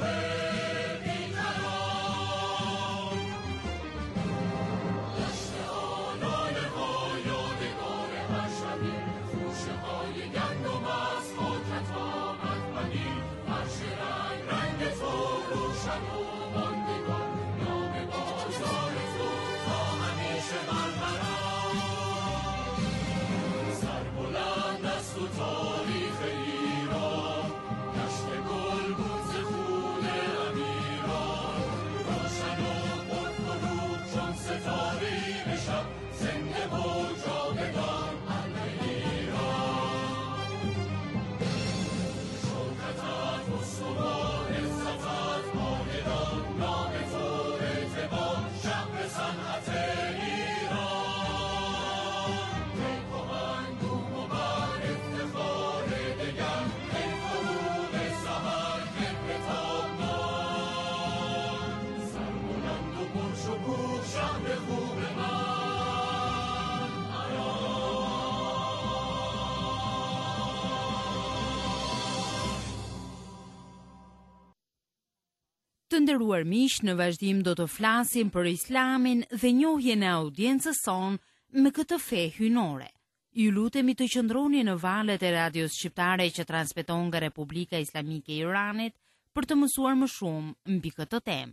Të nderuar miq, në vazhdim do të flasim për Islamin dhe njohjen e audiencës son me këtë fe hynore. Ju lutemi të qëndroni në valët e radios shqiptare që transmeton nga Republika Islamike e Iranit për të mësuar më shumë mbi këtë temë.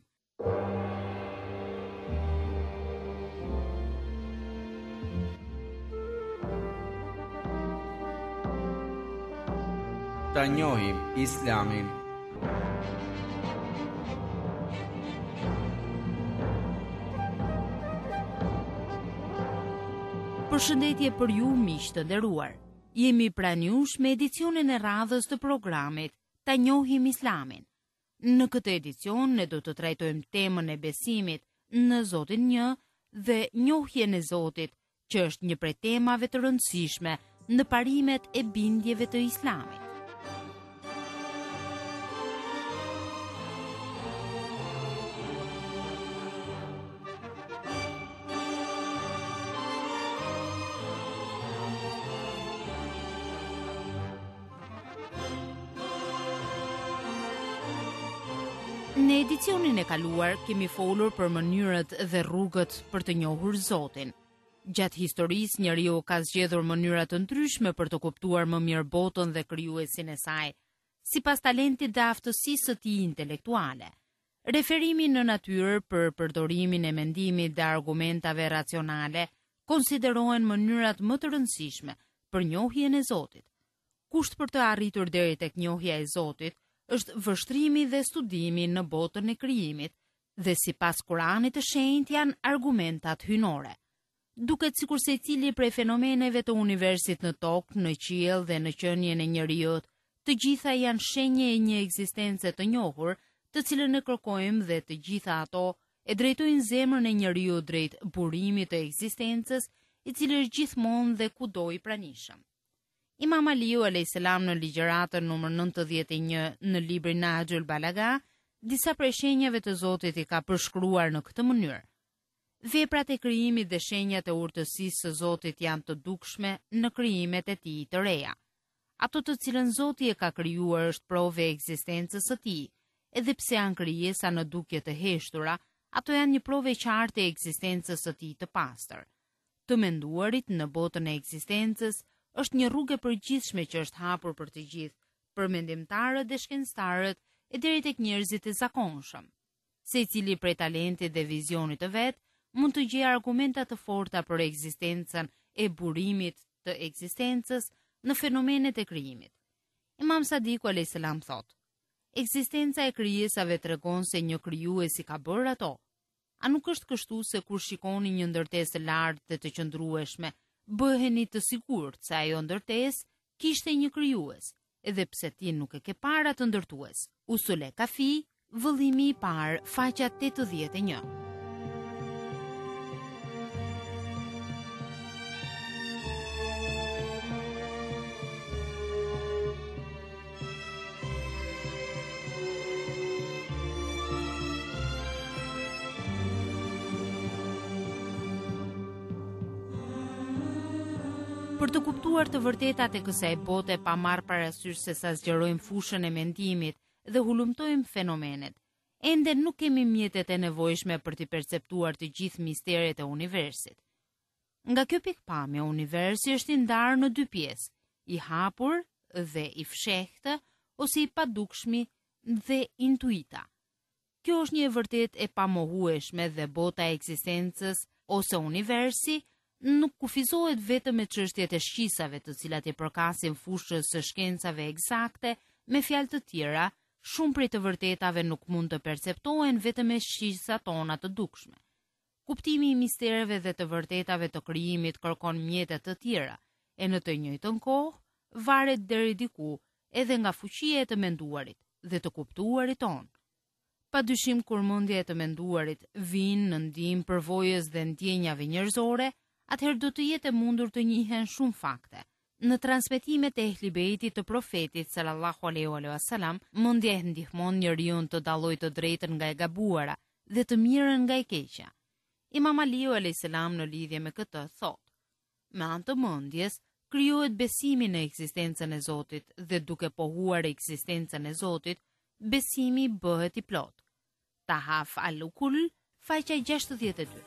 Ta njohim Islamin. Përshëndetje për ju miq të nderuar. Jemi pranë jush me edicionin e radhës të programit Ta njohim Islamin. Në këtë edicion ne do të trajtojmë temën e besimit në Zotin një dhe njohjen e Zotit, që është një prej temave të rëndësishme në parimet e bindjeve të Islamit. Në edicionin e kaluar kemi folur për mënyrët dhe rrugët për të njohur Zotin. Gjatë historisë njeriu ka zgjedhur mënyra të ndryshme për të kuptuar më mirë botën dhe krijuesin e saj, sipas talentit dhe aftësisë së tij intelektuale. Referimi në natyrë për përdorimin e mendimit dhe argumentave racionale konsiderohen mënyrat më të rëndësishme për njohjen e Zotit. Kusht për të arritur deri tek njohja e Zotit është vështrimi dhe studimi në botën e krijimit, dhe sipas Kuranit të Shenjtë janë argumentat hynore. Duket sikur secili prej fenomeneve të universit në tokë, në qiell dhe në qenien e njerëzit, të gjitha janë shenje e një ekzistence të njohur, të cilën e kërkojmë dhe të gjitha ato e drejtojnë zemrën e njeriu drejt burimit të ekzistencës, i cili është gjithmonë dhe kudo i pranishëm. Imam Aliu alayhis salam në ligjëratën numër nëntëdhjetë e një në librin Nahjul Balaga, disa prej shenjave të Zotit i ka përshkruar në këtë mënyrë. Veprat e krijimit dhe shenjat e urtësisë së Zotit janë të dukshme në krijimet e tij të reja. Ato të cilën Zoti e ka krijuar është provë e ekzistencës së tij, edhe pse janë krijesa në dukje të heshtura, ato janë një provë e qartë e ekzistencës së tij të pastër. Të menduarit në botën e ekzistencës është një rrugë e përgjithshme që është hapur për të gjithë, për mendimtarët dhe shkencëtarët e deri tek njerëzit e zakonshëm. Secili prej talentit dhe vizionit të vet mund të gjejë argumenta të forta për ekzistencën e burimit të ekzistencës në fenomenet e krijimit. Imam Sadiku alayhis salam thotë: ekzistenca e krijesave tregon se një krijues i ka bërë ato. A nuk është kështu se kur shikoni një ndërtesë të lartë dhe të qëndrueshme, bëheni të sigurt se ajo ndërtesë kishte një krijues, edhe pse ti nuk e ke parë atë ndërtues. Usule Kafi, vëllimi i parë, faqja tetëdhjetë e një. Për të kuptuar të vërtetat e kësaj bote pa marrë parasysh se sa zgjerojmë fushën e mendimit dhe hulumtojmë fenomenet, ende nuk kemi mjetet e nevojshme për të perceptuar të gjithë misteret e universit. Nga kjo pikpamje, universi është i ndarë në dy pjesë, i hapur dhe i fshehtë, ose i padukshmi dhe intuita. Kjo është një e vërtet e pamohueshme dhe bota e ekzistencës ose universi nuk kufizohet vetëm me çështjet e shqisave, të cilat i përkasin fushës së shkencave eksakte. Me fjalë të tjera, shumë prej të vërtetave nuk mund të perceptohen vetëm me shqisat tona të dukshme. Kuptimi i mistereve dhe të vërtetave të krijimit kërkon mjete të tjera, e në të njëjtën kohë varet deri diku edhe nga fuqia e të menduarit dhe të kuptuarit tonë. Padyshim kur mendja e të menduarit vijnë në ndihmë përvojës dhe ndjenjave njerëzore, atëherë do të jetë e mundur të njihen shumë fakte. Në transmetimet e Ehli Beitit të profetit sallallahu alaihi wasallam, mendja e ndihmon njeriu të dallojë të drejtën nga e gabuara dhe të mirën nga e keqja. Imam Aliu alayhis salam në lidhje me këtë thotë: me anë të mendjes krijohet besimi në ekzistencën e Zotit dhe duke pohuar ekzistencën e Zotit, besimi bëhet i plot. Tahaf al-Ukul, faqja gjashtëdhjetë e dy.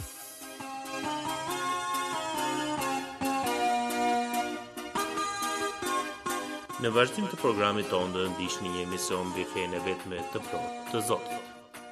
Në vazhdim të programit tonë do ndiqni një emision mbi fenë e vetme të plotë të Zotit.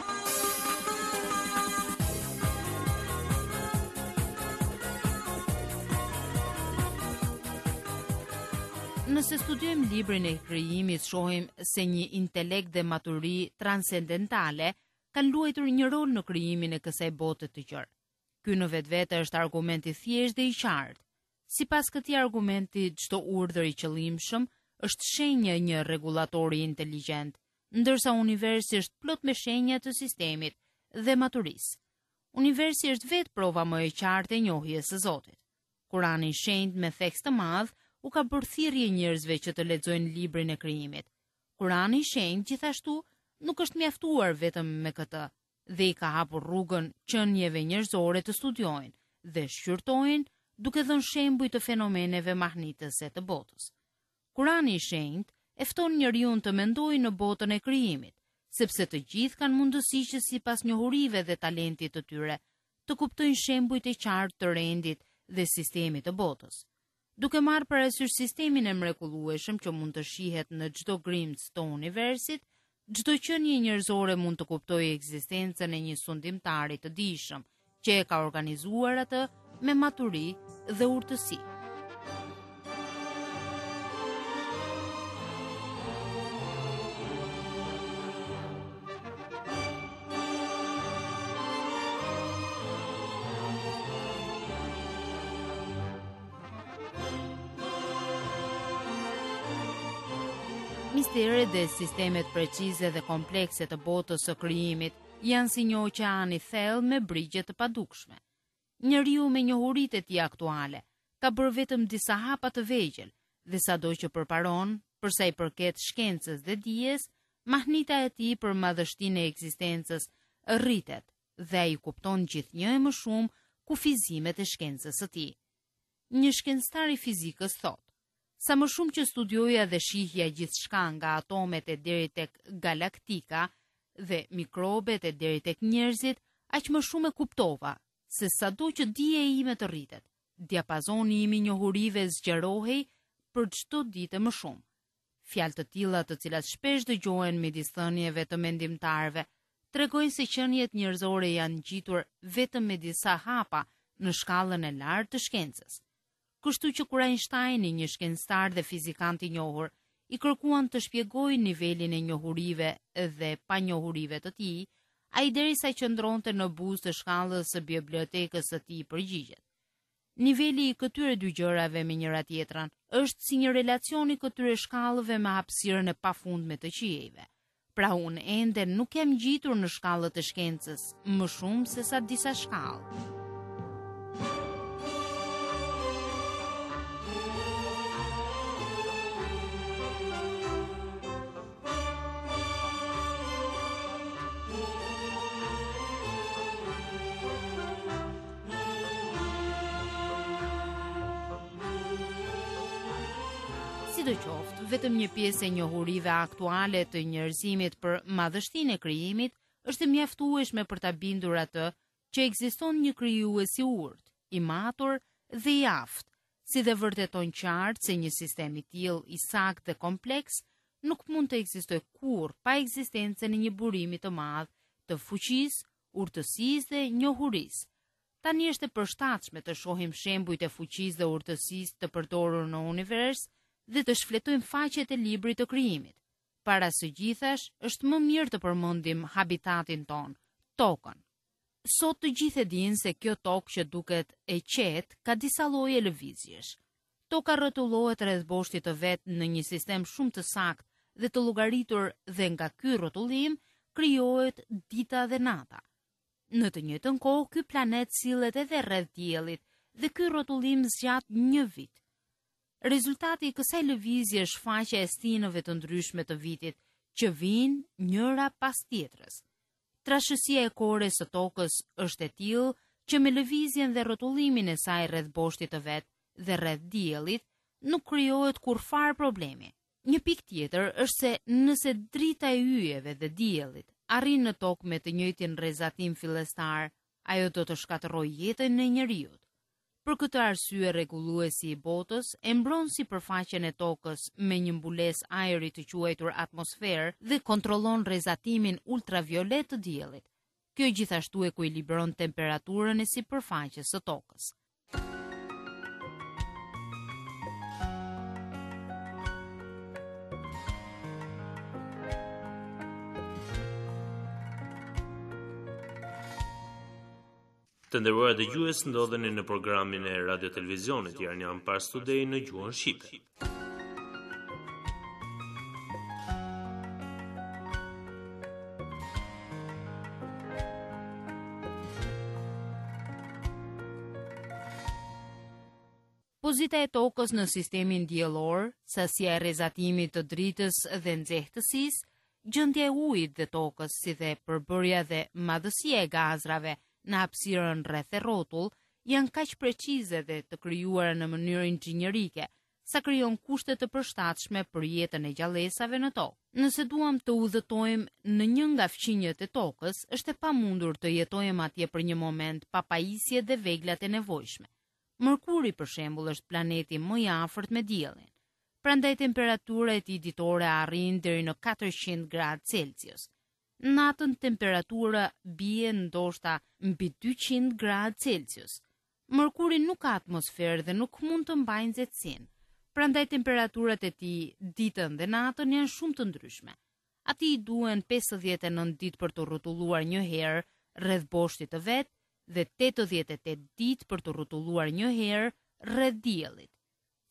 Nëse studiojmë librin e krijimit, shohim se një intelekt dhe maturi transcendentale kanë luajtur një rol në krijimin e kësaj bote të gjerë. Ky në vetvete është argumenti thjesht dhe i qartë. Sipas këtij argumenti, çdo urdhër i qëllimshëm është shenjë e një rregullatori inteligjent, ndërsa universi është plot me shenja të sistemit dhe maturisë. Universi është vetë prova më e qartë e njohjes së Zotit. Kurani i shenjtë me theks të madh u ka bërë thirrje njerëzve që të lexojnë librin e krijimit. Kurani i shenjtë gjithashtu nuk është mjaftuar vetëm me këtë, dhe i ka hapur rrugën qenieve njerëzore të studiojnë dhe shqyrtojnë, duke dhënë shembuj të fenomeneve mahnitëse të botës. Kurani i shenjtë e fton njeriu të mendojë në botën e krijimit, sepse të gjithë kanë mundësi që sipas njohurive dhe talentit të tyre të kuptojnë shembujt e qartë të rendit dhe sistemit të botës. Duke marrë parasysh sistemin e mrekullueshëm që mund të shihet në çdo grimc të universit, çdo qenie njerëzore mund të kuptojë ekzistencën e një sundimtari të dijshëm që e ka organizuar atë me maturi dhe urtësi. Misteret dhe sistemet precize dhe komplekse të botës së krijimit janë si një oqean i thellë me brigje të padukshme. Njeriu me njohuritë e tij aktuale ka bërë vetëm disa hapa të vegjël dhe sado që përparon, për sa i përket shkencës dhe dijes, mahnita e tij për madhështinë e ekzistencës rritet dhe ai kupton gjithnjë e më shumë kufizimet e shkencës së tij. Një shkencëtar i fizikës thotë: sa më shumë që studioja dhe shihja gjithçka nga atomet e deri tek galaktika dhe mikrobet e deri tek njerëzit, aq më shumë e kuptova se sado që dija ime të rritet, diapazoni im i njohurive zgjerohej për çdo ditë më shumë. Fjalë të tilla, të cilat shpesh dëgjohen midis thënieve të mendimtarëve, tregojnë se qeniet njerëzore janë ngjitur vetëm me disa hapa në shkallën e lartë të shkencës. Kështu që kur Einstein, një shkencëtar dhe fizikant i njohur, i kërkuan të shpjegojë nivelin e njohurive dhe panjohurive të tij, ai derisa qëndronte në buzë të shkallës së bibliotekës së tij përgjigjet: niveli i këtyre dy gjërave me njëra tjetrën është si një relacion i këtyre shkallëve me hapësirën e pafundme të qijeve. Pra unë ende nuk jam ngjitur në shkallët e shkencës, më shumë se sa disa shkallë. Sidoqoftë, vetëm një pjesë e njohurive aktuale të njerëzimit për madhështinë e krijimit është mjaftueshme për ta bindur atë që ekziston një krijues i urtë, i matur dhe i aftë, si dhe vërteton qartë se një sistem i tillë i saktë dhe kompleks nuk mund të ekzistojë kurrë pa ekzistencën e një burimi të madh të fuqisë, urtësisë dhe njohurisë. Tani është e përshtatshme të shohim shembujt e fuqisë dhe urtësisë të përdorur në univers dhe të shfletojmë faqet e librit të krijimit. Para së gjithash, është më mirë të përmendim habitatin ton, tokën. Sot të gjithë e dinë se kjo tokë që duket e qetë ka disa lloje lëvizjesh. Toka rrotullohet rreth boshtit të vet në një sistem shumë të saktë dhe të llogaritur dhe nga ky rrotullim krijohet dita dhe nata. Në të njëjtën kohë, ky planet sillet edhe rreth diellit dhe ky rrotullim zgjat një vit. Rezultati i kësaj lëvizje është faqja e stinëve të ndryshme të vitit, që vijnë njëra pas tjetrës. Trashësia e kores së tokës është e tillë që me lëvizjen dhe rrotullimin e saj rreth boshtit të vet dhe rreth diellit nuk krijohet kurrfar problemi. Një pikë tjetër është se nëse drita e yjeve dhe diellit arrin në tokë me të njëjtin rrezatim fillestar, ajo do të shkatërrojë jetën e njeriu. Për këtë arsye, rregulluesi i botës e mbron sipërfaqen e tokës me një mbulesë ajri të quajtur atmosferë dhe kontrollon rrezatimin ultraviolet të diellit. Kjo gjithashtu ekuilibron temperaturën e sipërfaqes së tokës. Të nderuar dëgjues, ndodheni në programin e Radio Televizionit Iranian Pars Today në gjuhën shqipe. Pozita e tokës në sistemin diellor, sasia e rrezatimit të dritës dhe nxehtësisë, gjendja e ujit dhe tokës, si dhe përbërja dhe madhësia e gazrave në hapësirën rreth e rrotull, janë kaq precize dhe të krijuara në mënyrë inxhinierike, sa krijon kushte të përshtatshme për jetën e gjallësave në tokë. Nëse duam të udhëtojmë në një nga fqinjet e tokës, është e pamundur të jetojmë atje për një moment pa pajisje dhe veglat e nevojshme. Mërkuri, për shembull, është planeti më i afërt me diellin. Prandaj temperatura e tij ditore arrin deri në katërqind gradë Celsius. Natën temperatura bie ndoshta mbi dyqind gradë Celsius. Mërkuri nuk ka atmosferë dhe nuk mund të mbajë nxehtësinë. Prandaj temperaturat e tij ditën dhe natën janë shumë të ndryshme. Atij i duhen pesëdhjetë e nëntë ditë për të rrotulluar një herë rreth boshtit të vet dhe tetëdhjetë e tetë ditë për të rrotulluar një herë rreth diellit.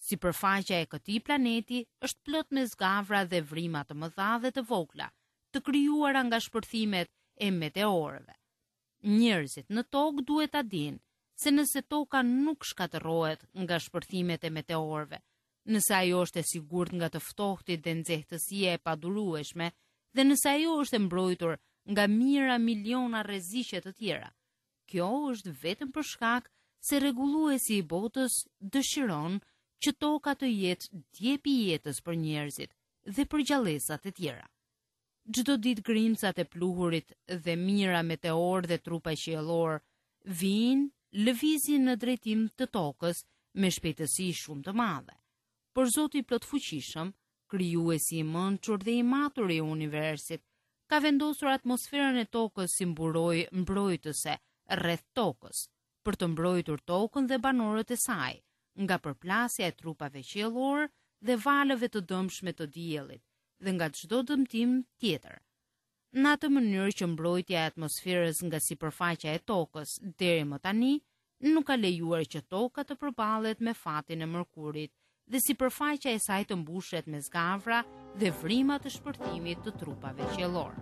Sipërfaqja e këtij planeti është plot me zgavra dhe vrima të mëdha dhe të vogla, të krijuara nga shpërthimet e meteorëve. Njerëzit në tokë duhet ta dinë se nëse toka nuk shkatërrohet nga shpërthimet e meteorëve, nëse ajo është e sigurt nga të ftohtit dhe nxehtësia e padurueshme, dhe nëse ajo është e mbrojtur nga mijëra miliona rreziqe të tjera, kjo është vetëm për shkak se rregulluesi i botës dëshiron që toka të jetë djepi i jetës për njerëzit dhe për gjallësat e tjera. Çdo ditë grimcat e pluhurit dhe mijëra meteor dhe trupa qiellor vijnë, lëvizin në drejtim të tokës me shpejtësi shumë të madhe. Por Zoti plot fuqishëm, krijuesi i mençur dhe i matur i universit, ka vendosur atmosferën e tokës si mburojë mbrojtëse rreth tokës, për të mbrojtur tokën dhe banorët e saj nga përplasja e trupave qiellor dhe valëve të dëmshme të diellit dhe nga çdo dëmtim tjetër. Në atë mënyrë që mbrojtja e atmosferës nga sipërfaqja e tokës deri më tani nuk ka lejuar që toka të përballet me fatin e mërkurit dhe sipërfaqja e saj të mbushet me zgavra dhe vrima të shpërthimit të trupave qiellor.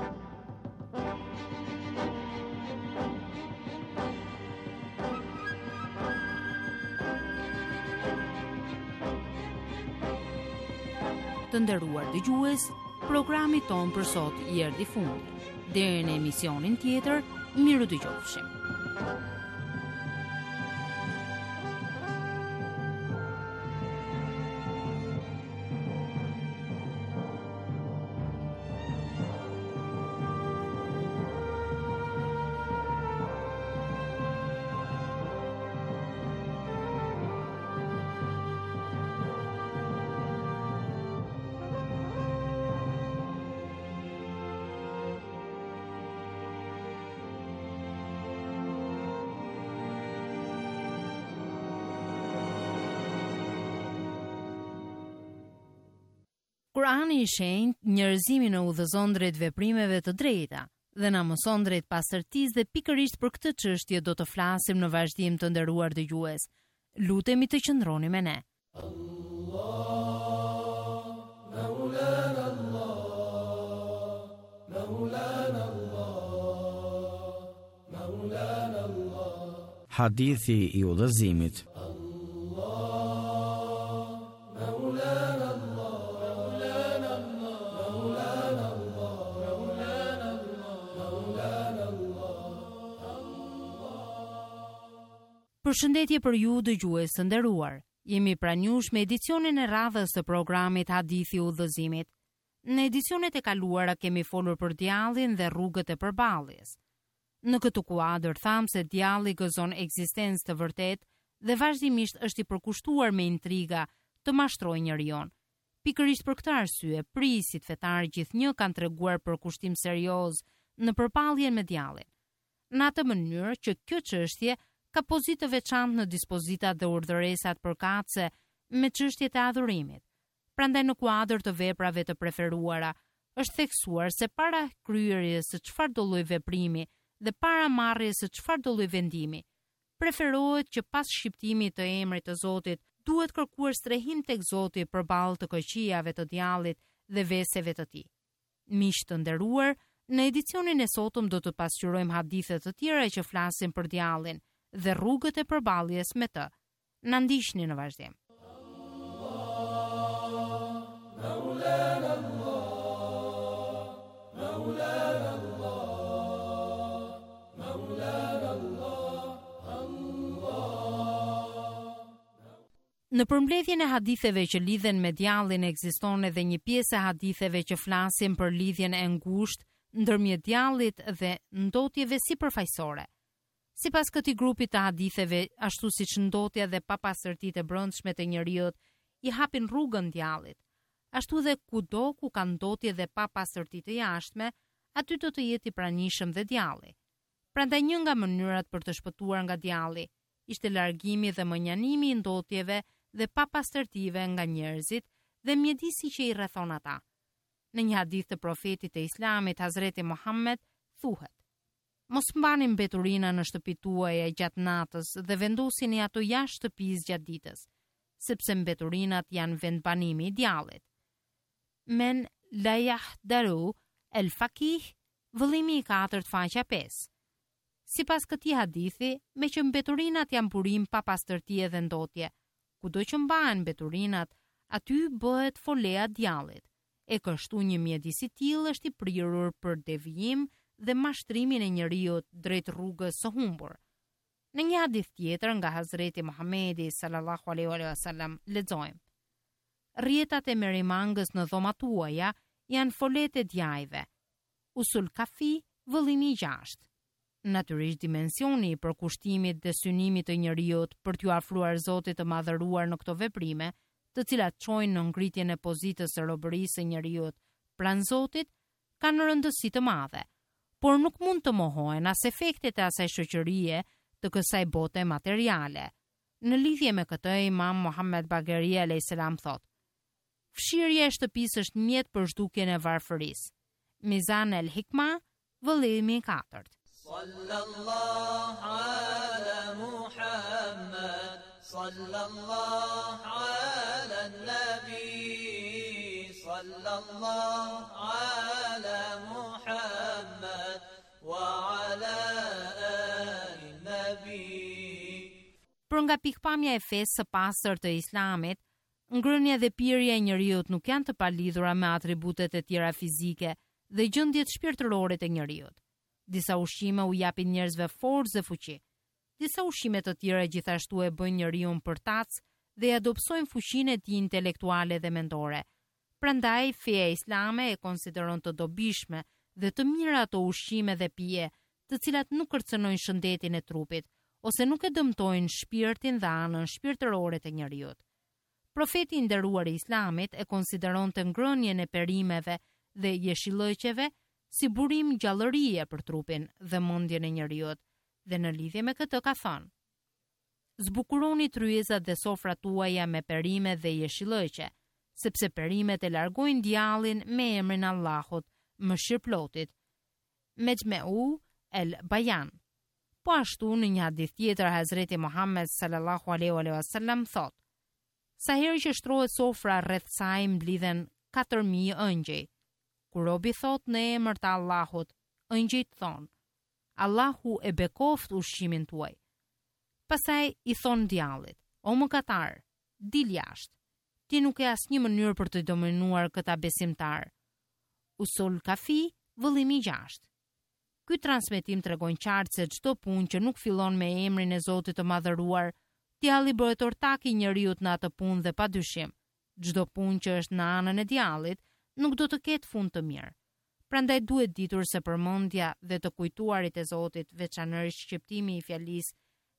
Të nderuar dëgjues, programi ton për sot i erdhi fundi. Deri në emisionin tjetër, miru dëgjofshim. Kurani i shenjtë njerëzimin e udhëzon drejt veprimeve të drejta dhe na mëson drejt pastërtisë dhe pikërisht për këtë çështje do të flasim në vazhdim, të nderuar dëgjues. Lutemi të qëndroni me ne. Hadithi i udhëzimit. Përshëndetje për ju dëgjues të nderuar. Jemi pranë jush me edicionin e radhës të programit Hadithi i udhëzimit. Në edicionet e kaluara kemi folur për djallin dhe rrugët e përballjes. Në këtë kuadër tham se djalli gëzon ekzistencë të vërtet dhe vazhdimisht është i përkushtuar me intriga të mashtrojë njerion. Pikërisht për këtë arsye, prisit fetar gjithnjë kanë treguar përkushtim serioz në përballjen me djallin. Në atë mënyrë që kjo çështje ka pozitë të veçantë në dispozitat dhe urdhëresat përkatëse me çështjet e adhurimit. Prandaj në kuadër të veprave të preferuara është theksuar se para kryerjes së çfarëdo lloj veprimi dhe para marrjes së çfarëdo lloj vendimi, preferohet që pas shqiptimit të emrit të Zotit duhet kërkuar strehim tek Zoti përballë të këqijave të djallit dhe veseve të tij. Miq të nderuar, në edicionin e sotëm do të pasqyrojmë hadithe të tjera që flasin për djallin dhe rrugët e përballjes me të. Na ndiqni në vazhdim. Në përmbledhjen e haditheve që lidhen me djallin ekziston edhe një pjesë e haditheve që flasin për lidhjen e ngushtë ndërmjet djallit dhe ndotjeve sipërfaqësore. Sipas këtij grupi të haditheve, ashtu siç ndotja dhe papastërtitë e brendshme të njerëzit i hapin rrugën djallit, ashtu dhe kudo ku ka ndotje dhe papastërti të jashtme, aty do të jetë i pranishëm dhe djalli. Prandaj një nga mënyrat për të shpëtuar nga djalli ishte largimi dhe mënjanimi i ndotjeve dhe papastërtive nga njerëzit dhe mjedisi që i rrethon ata. Në një hadith të profetit të Islamit, Hazreti Muhammed, thuhet: mos mbani mbeturina në shtëpitë tuaja gjatë natës dhe vendosini ato jashtë shtëpisë gjatë ditës. sepse mbeturinat janë vendbanimi i djallit. Men la yahdaru el fakih, vëllimi i katërt faqja pesë. Sipas këtij hadithi, me që mbeturinat janë burim pa pastërti edhe ndotje, kudo që mbahen mbeturinat, aty bëhet folea djallit. E kështu një mjedis i tillë është i prirur për devijim dhe mashtrimin e njeriut drejt rrugës së humbur. Në një hadith tjetër nga Hazreti Muhamedi sallallahu alaihi wasallam lexojmë: rrjetat e merimangës në dhomat tuaja janë folet e djajve. Usul kafi, vëllimi i gjashtë. Natyrisht dimensioni i përkushtimit dhe synimit të njeriut për t'ju afruar Zotit të madhëruar në këto veprime, të cilat çojnë në ngritjen e pozitës së robërisë së njeriut pranë Zotit, kanë rëndësi të madhe, por nuk mund të mohohen as efektet e asaj shoqërie të kësaj bote materiale. Në lidhje me këtë, Imam Muhammed Bagheri alayhis salam thot: fshirja e shtëpisë është mjet për zhdukjen e varfërisë. Mizan el Hikma, vëllimi i katërt. Sallallahu ala Muhammad, sallallahu ala nabi, sallallahu ala Muhammad wa ala ali nabi. Por nga pikpamja e fesë së pastër të Islamit, ngrënia dhe pirja e njeriut nuk janë të palidhura me atributet e tjera fizike dhe gjendjet shpirtërore të njeriut. Disa ushqime u japin njerëzve forcë dhe fuqi. Disa ushqime të tjera gjithashtu e bëjnë njeriu përtac dhe ja dobësojnë fuqinë e tij intelektuale dhe mendore. Prandaj feja islame e konsideron të dobishme dhe të mira ato ushqime dhe pije, të cilat nuk kërcënojnë shëndetin e trupit ose nuk e dëmtojnë shpirtin dhe anën shpirtërore të njeriut. Profeti i nderuar i Islamit e konsideronte ngrënien e perimeve dhe jeshillëqeve si burim gjallërie për trupin dhe mendjen e njeriut, dhe në lidhje me këtë ka thënë: zbukuroni tryezat dhe sofrat tuaja me perime dhe jeshillëqe, sepse perimet e largojnë djallin me emrin Allahut, mëshirëplotit. Mejmeu el Bayan. Po ashtu në një hadith tjetër Hazreti Muhammed sallallahu alaihi wasallam thot: sa herë që shtrohet sofra rreth saj mblidhen katër mijë ëngjëj. Kur robi thot në emër të Allahut, ëngjëjt thon: Allahu e bekoft ushqimin tuaj. Pastaj i thon djallit: o mëkatar, dil jashtë. Ti nuk e asnjë mënyrë për të dominuar këta besimtar. Usul kafi, vëllimi i gjashtë. Ky transmetim tregon qartë se çdo punë që nuk fillon me emrin e Zotit të madhëruar, djalli bëhet ortak i njeriut në atë punë dhe padyshim, çdo punë që është në anën e djallit nuk do të ketë fund të mirë. Prandaj duhet ditur se përmendja dhe të kujtuarit e Zotit, veçanërisht shqiptimi i fjalisë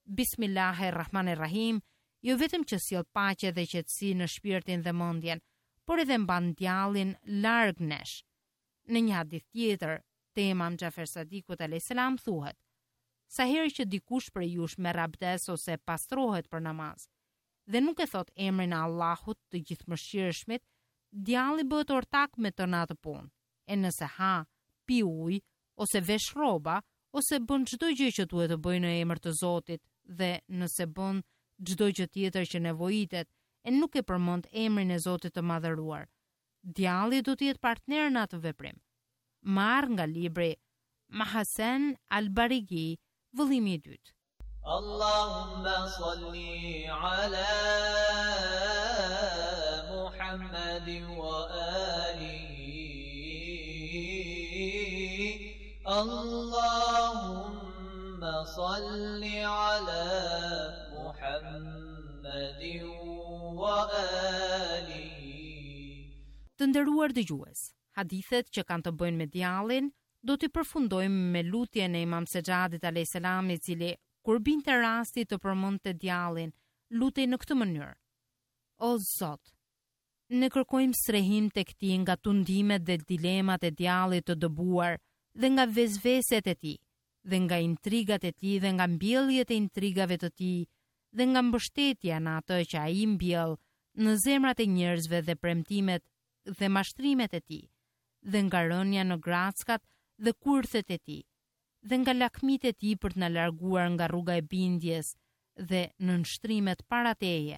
Bismillahirrahmanirrahim, jo vetëm që sjell paqe dhe qetësi në shpirtin dhe mendjen, por edhe mban djallin larg nesh. Në një hadith tjetër, te Imam Xhafer Sadikut alayhis salam thuhet: sa herë që dikush prej jush merr abdes ose pastrohet për namaz dhe nuk e thot emrin e Allahut të gjithëmëshirshmit, djalli bëhet ortak me të në atë punë. E nëse ha, pi ujë ose vesh rroba ose bën çdo gjë që duhet të bëjë në emër të Zotit, dhe nëse bën çdo gjë tjetër që nevojitet e nuk e përmend emrin e Zotit të madhëruar, djalli do të jetë partner në atë veprim. Marr nga libri Mahasen al-Barigi, vëllimi i dytë. Allahumma salli ala Muhammadin wa alihi. Allahumma salli ala Muhammadin wa alihi. Të nderuar dëgjues, hadithet që kanë të bëjnë me djallin do t'i përfundojmë me lutjen e Imam Sejadit alayhis salam, i cili kur binte rasti të përmendte djallin, lutej në këtë mënyrë: o Zot, ne kërkojmë strehim tek ti nga tundimet dhe dilemat e djallit të dëbuar dhe nga vezveset e tij, dhe nga intrigat e tij dhe nga mbjelljet e intrigave të tij, dhe nga mbështetja në atë që ai mbjell në zemrat e njerëzve dhe premtimet dhe mashtrimet e tij, dhe nga rënja në grackat dhe kurthet e tij, dhe nga lakmit e tij për të na larguar nga rruga e bindjes dhe në nshtrimet para teje,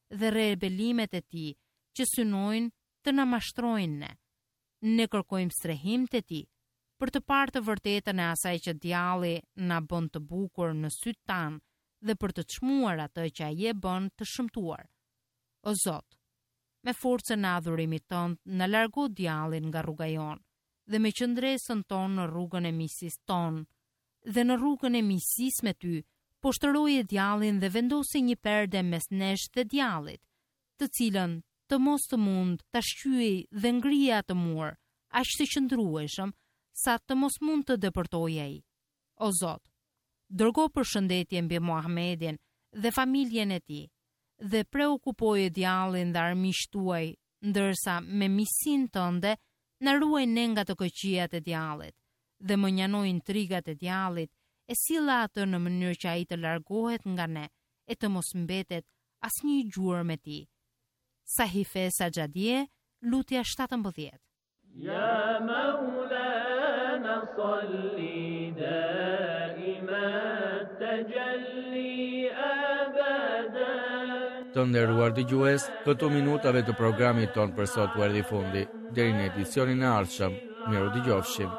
dhe rebelimet e tij që synojnë të na mashtrojnë ne. Ne kërkojmë strehim të tij për të parë të vërtetën e asaj që djalli na bën të bukur në sytë tanë dhe për të çmuar atë që ai e bën të shëmtuar. O Zot, me forcën e adhurimit tënd na largo djallin nga rruga jonë dhe me qëndresën tonë në rrugën e miqësisë tonë dhe në rrugën e miqësisë me ty, poshtëroje djallin dhe vendosi një perde mes nesh dhe djallit, të cilën të mos të mund ta shqyej dhe ngrije atë mur, aq të qëndrueshëm sa të mos mund të depërtojë ai. O Zot, dërgo përshëndetje mbi Muhamedin dhe familjen e tij dhe preokupoje djallin dhe armiqtë tuaj, ndërsa me miqsinë tënde na ruaj ne nga të këqijat e djallit dhe më njanoj intrigat e djallit, e silla atë në mënyrë që ai të largohet nga ne e të mos mbetet asnjë gjurmë me tij. Sahife Sajadie, lutja shtatëmbëdhjetë. Ya Maulana salli daiman tajalli abadan. Të nderuar dëgjues, këto minutave të programit ton për sot u erdhi fundi. Deri në edicionin e ardhshëm, miru dëgjofshim.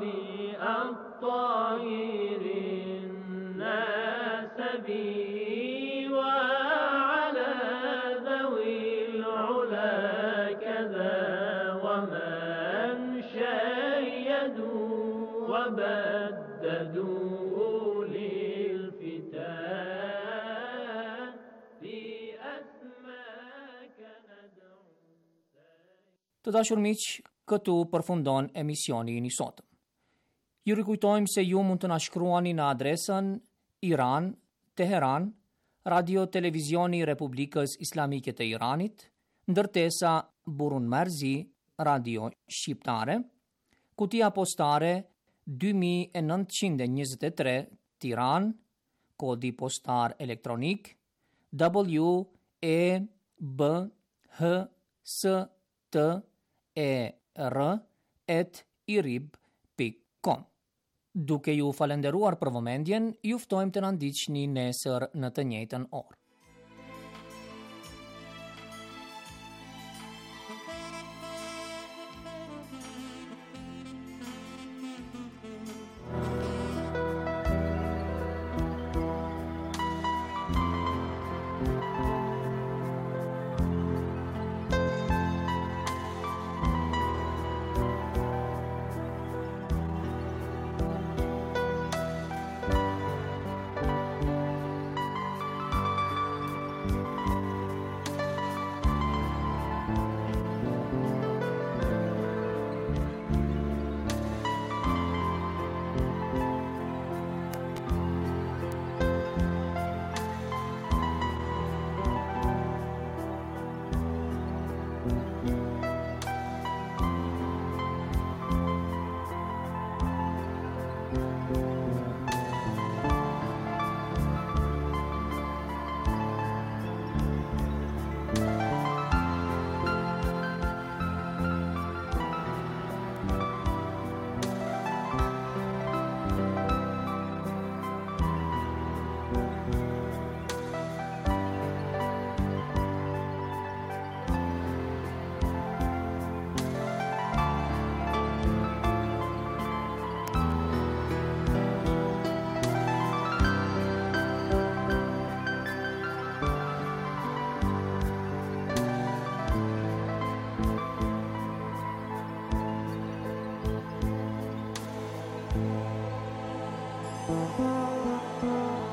وبددوا للفتان في أسماك ندعو. Të dashur miq, këtu përfundon emisioni i sotëm. Ju rikujtojmë se ju mund të na shkruani në adresën Iran, Teheran, Radio Televizioni i Republikës Islamike të Iranit, ndërtesa Burun Marzi, Radio Shqiptare, kutia postare dy mijë e nëntëqind e njëzet e tre Tiranë, kodi postar elektronik W E B H S T E R at irib pikë com. Duke ju falenderuar për vëmendjen, ju ftojmë të na ndiqni nesër në të njëjtën orë.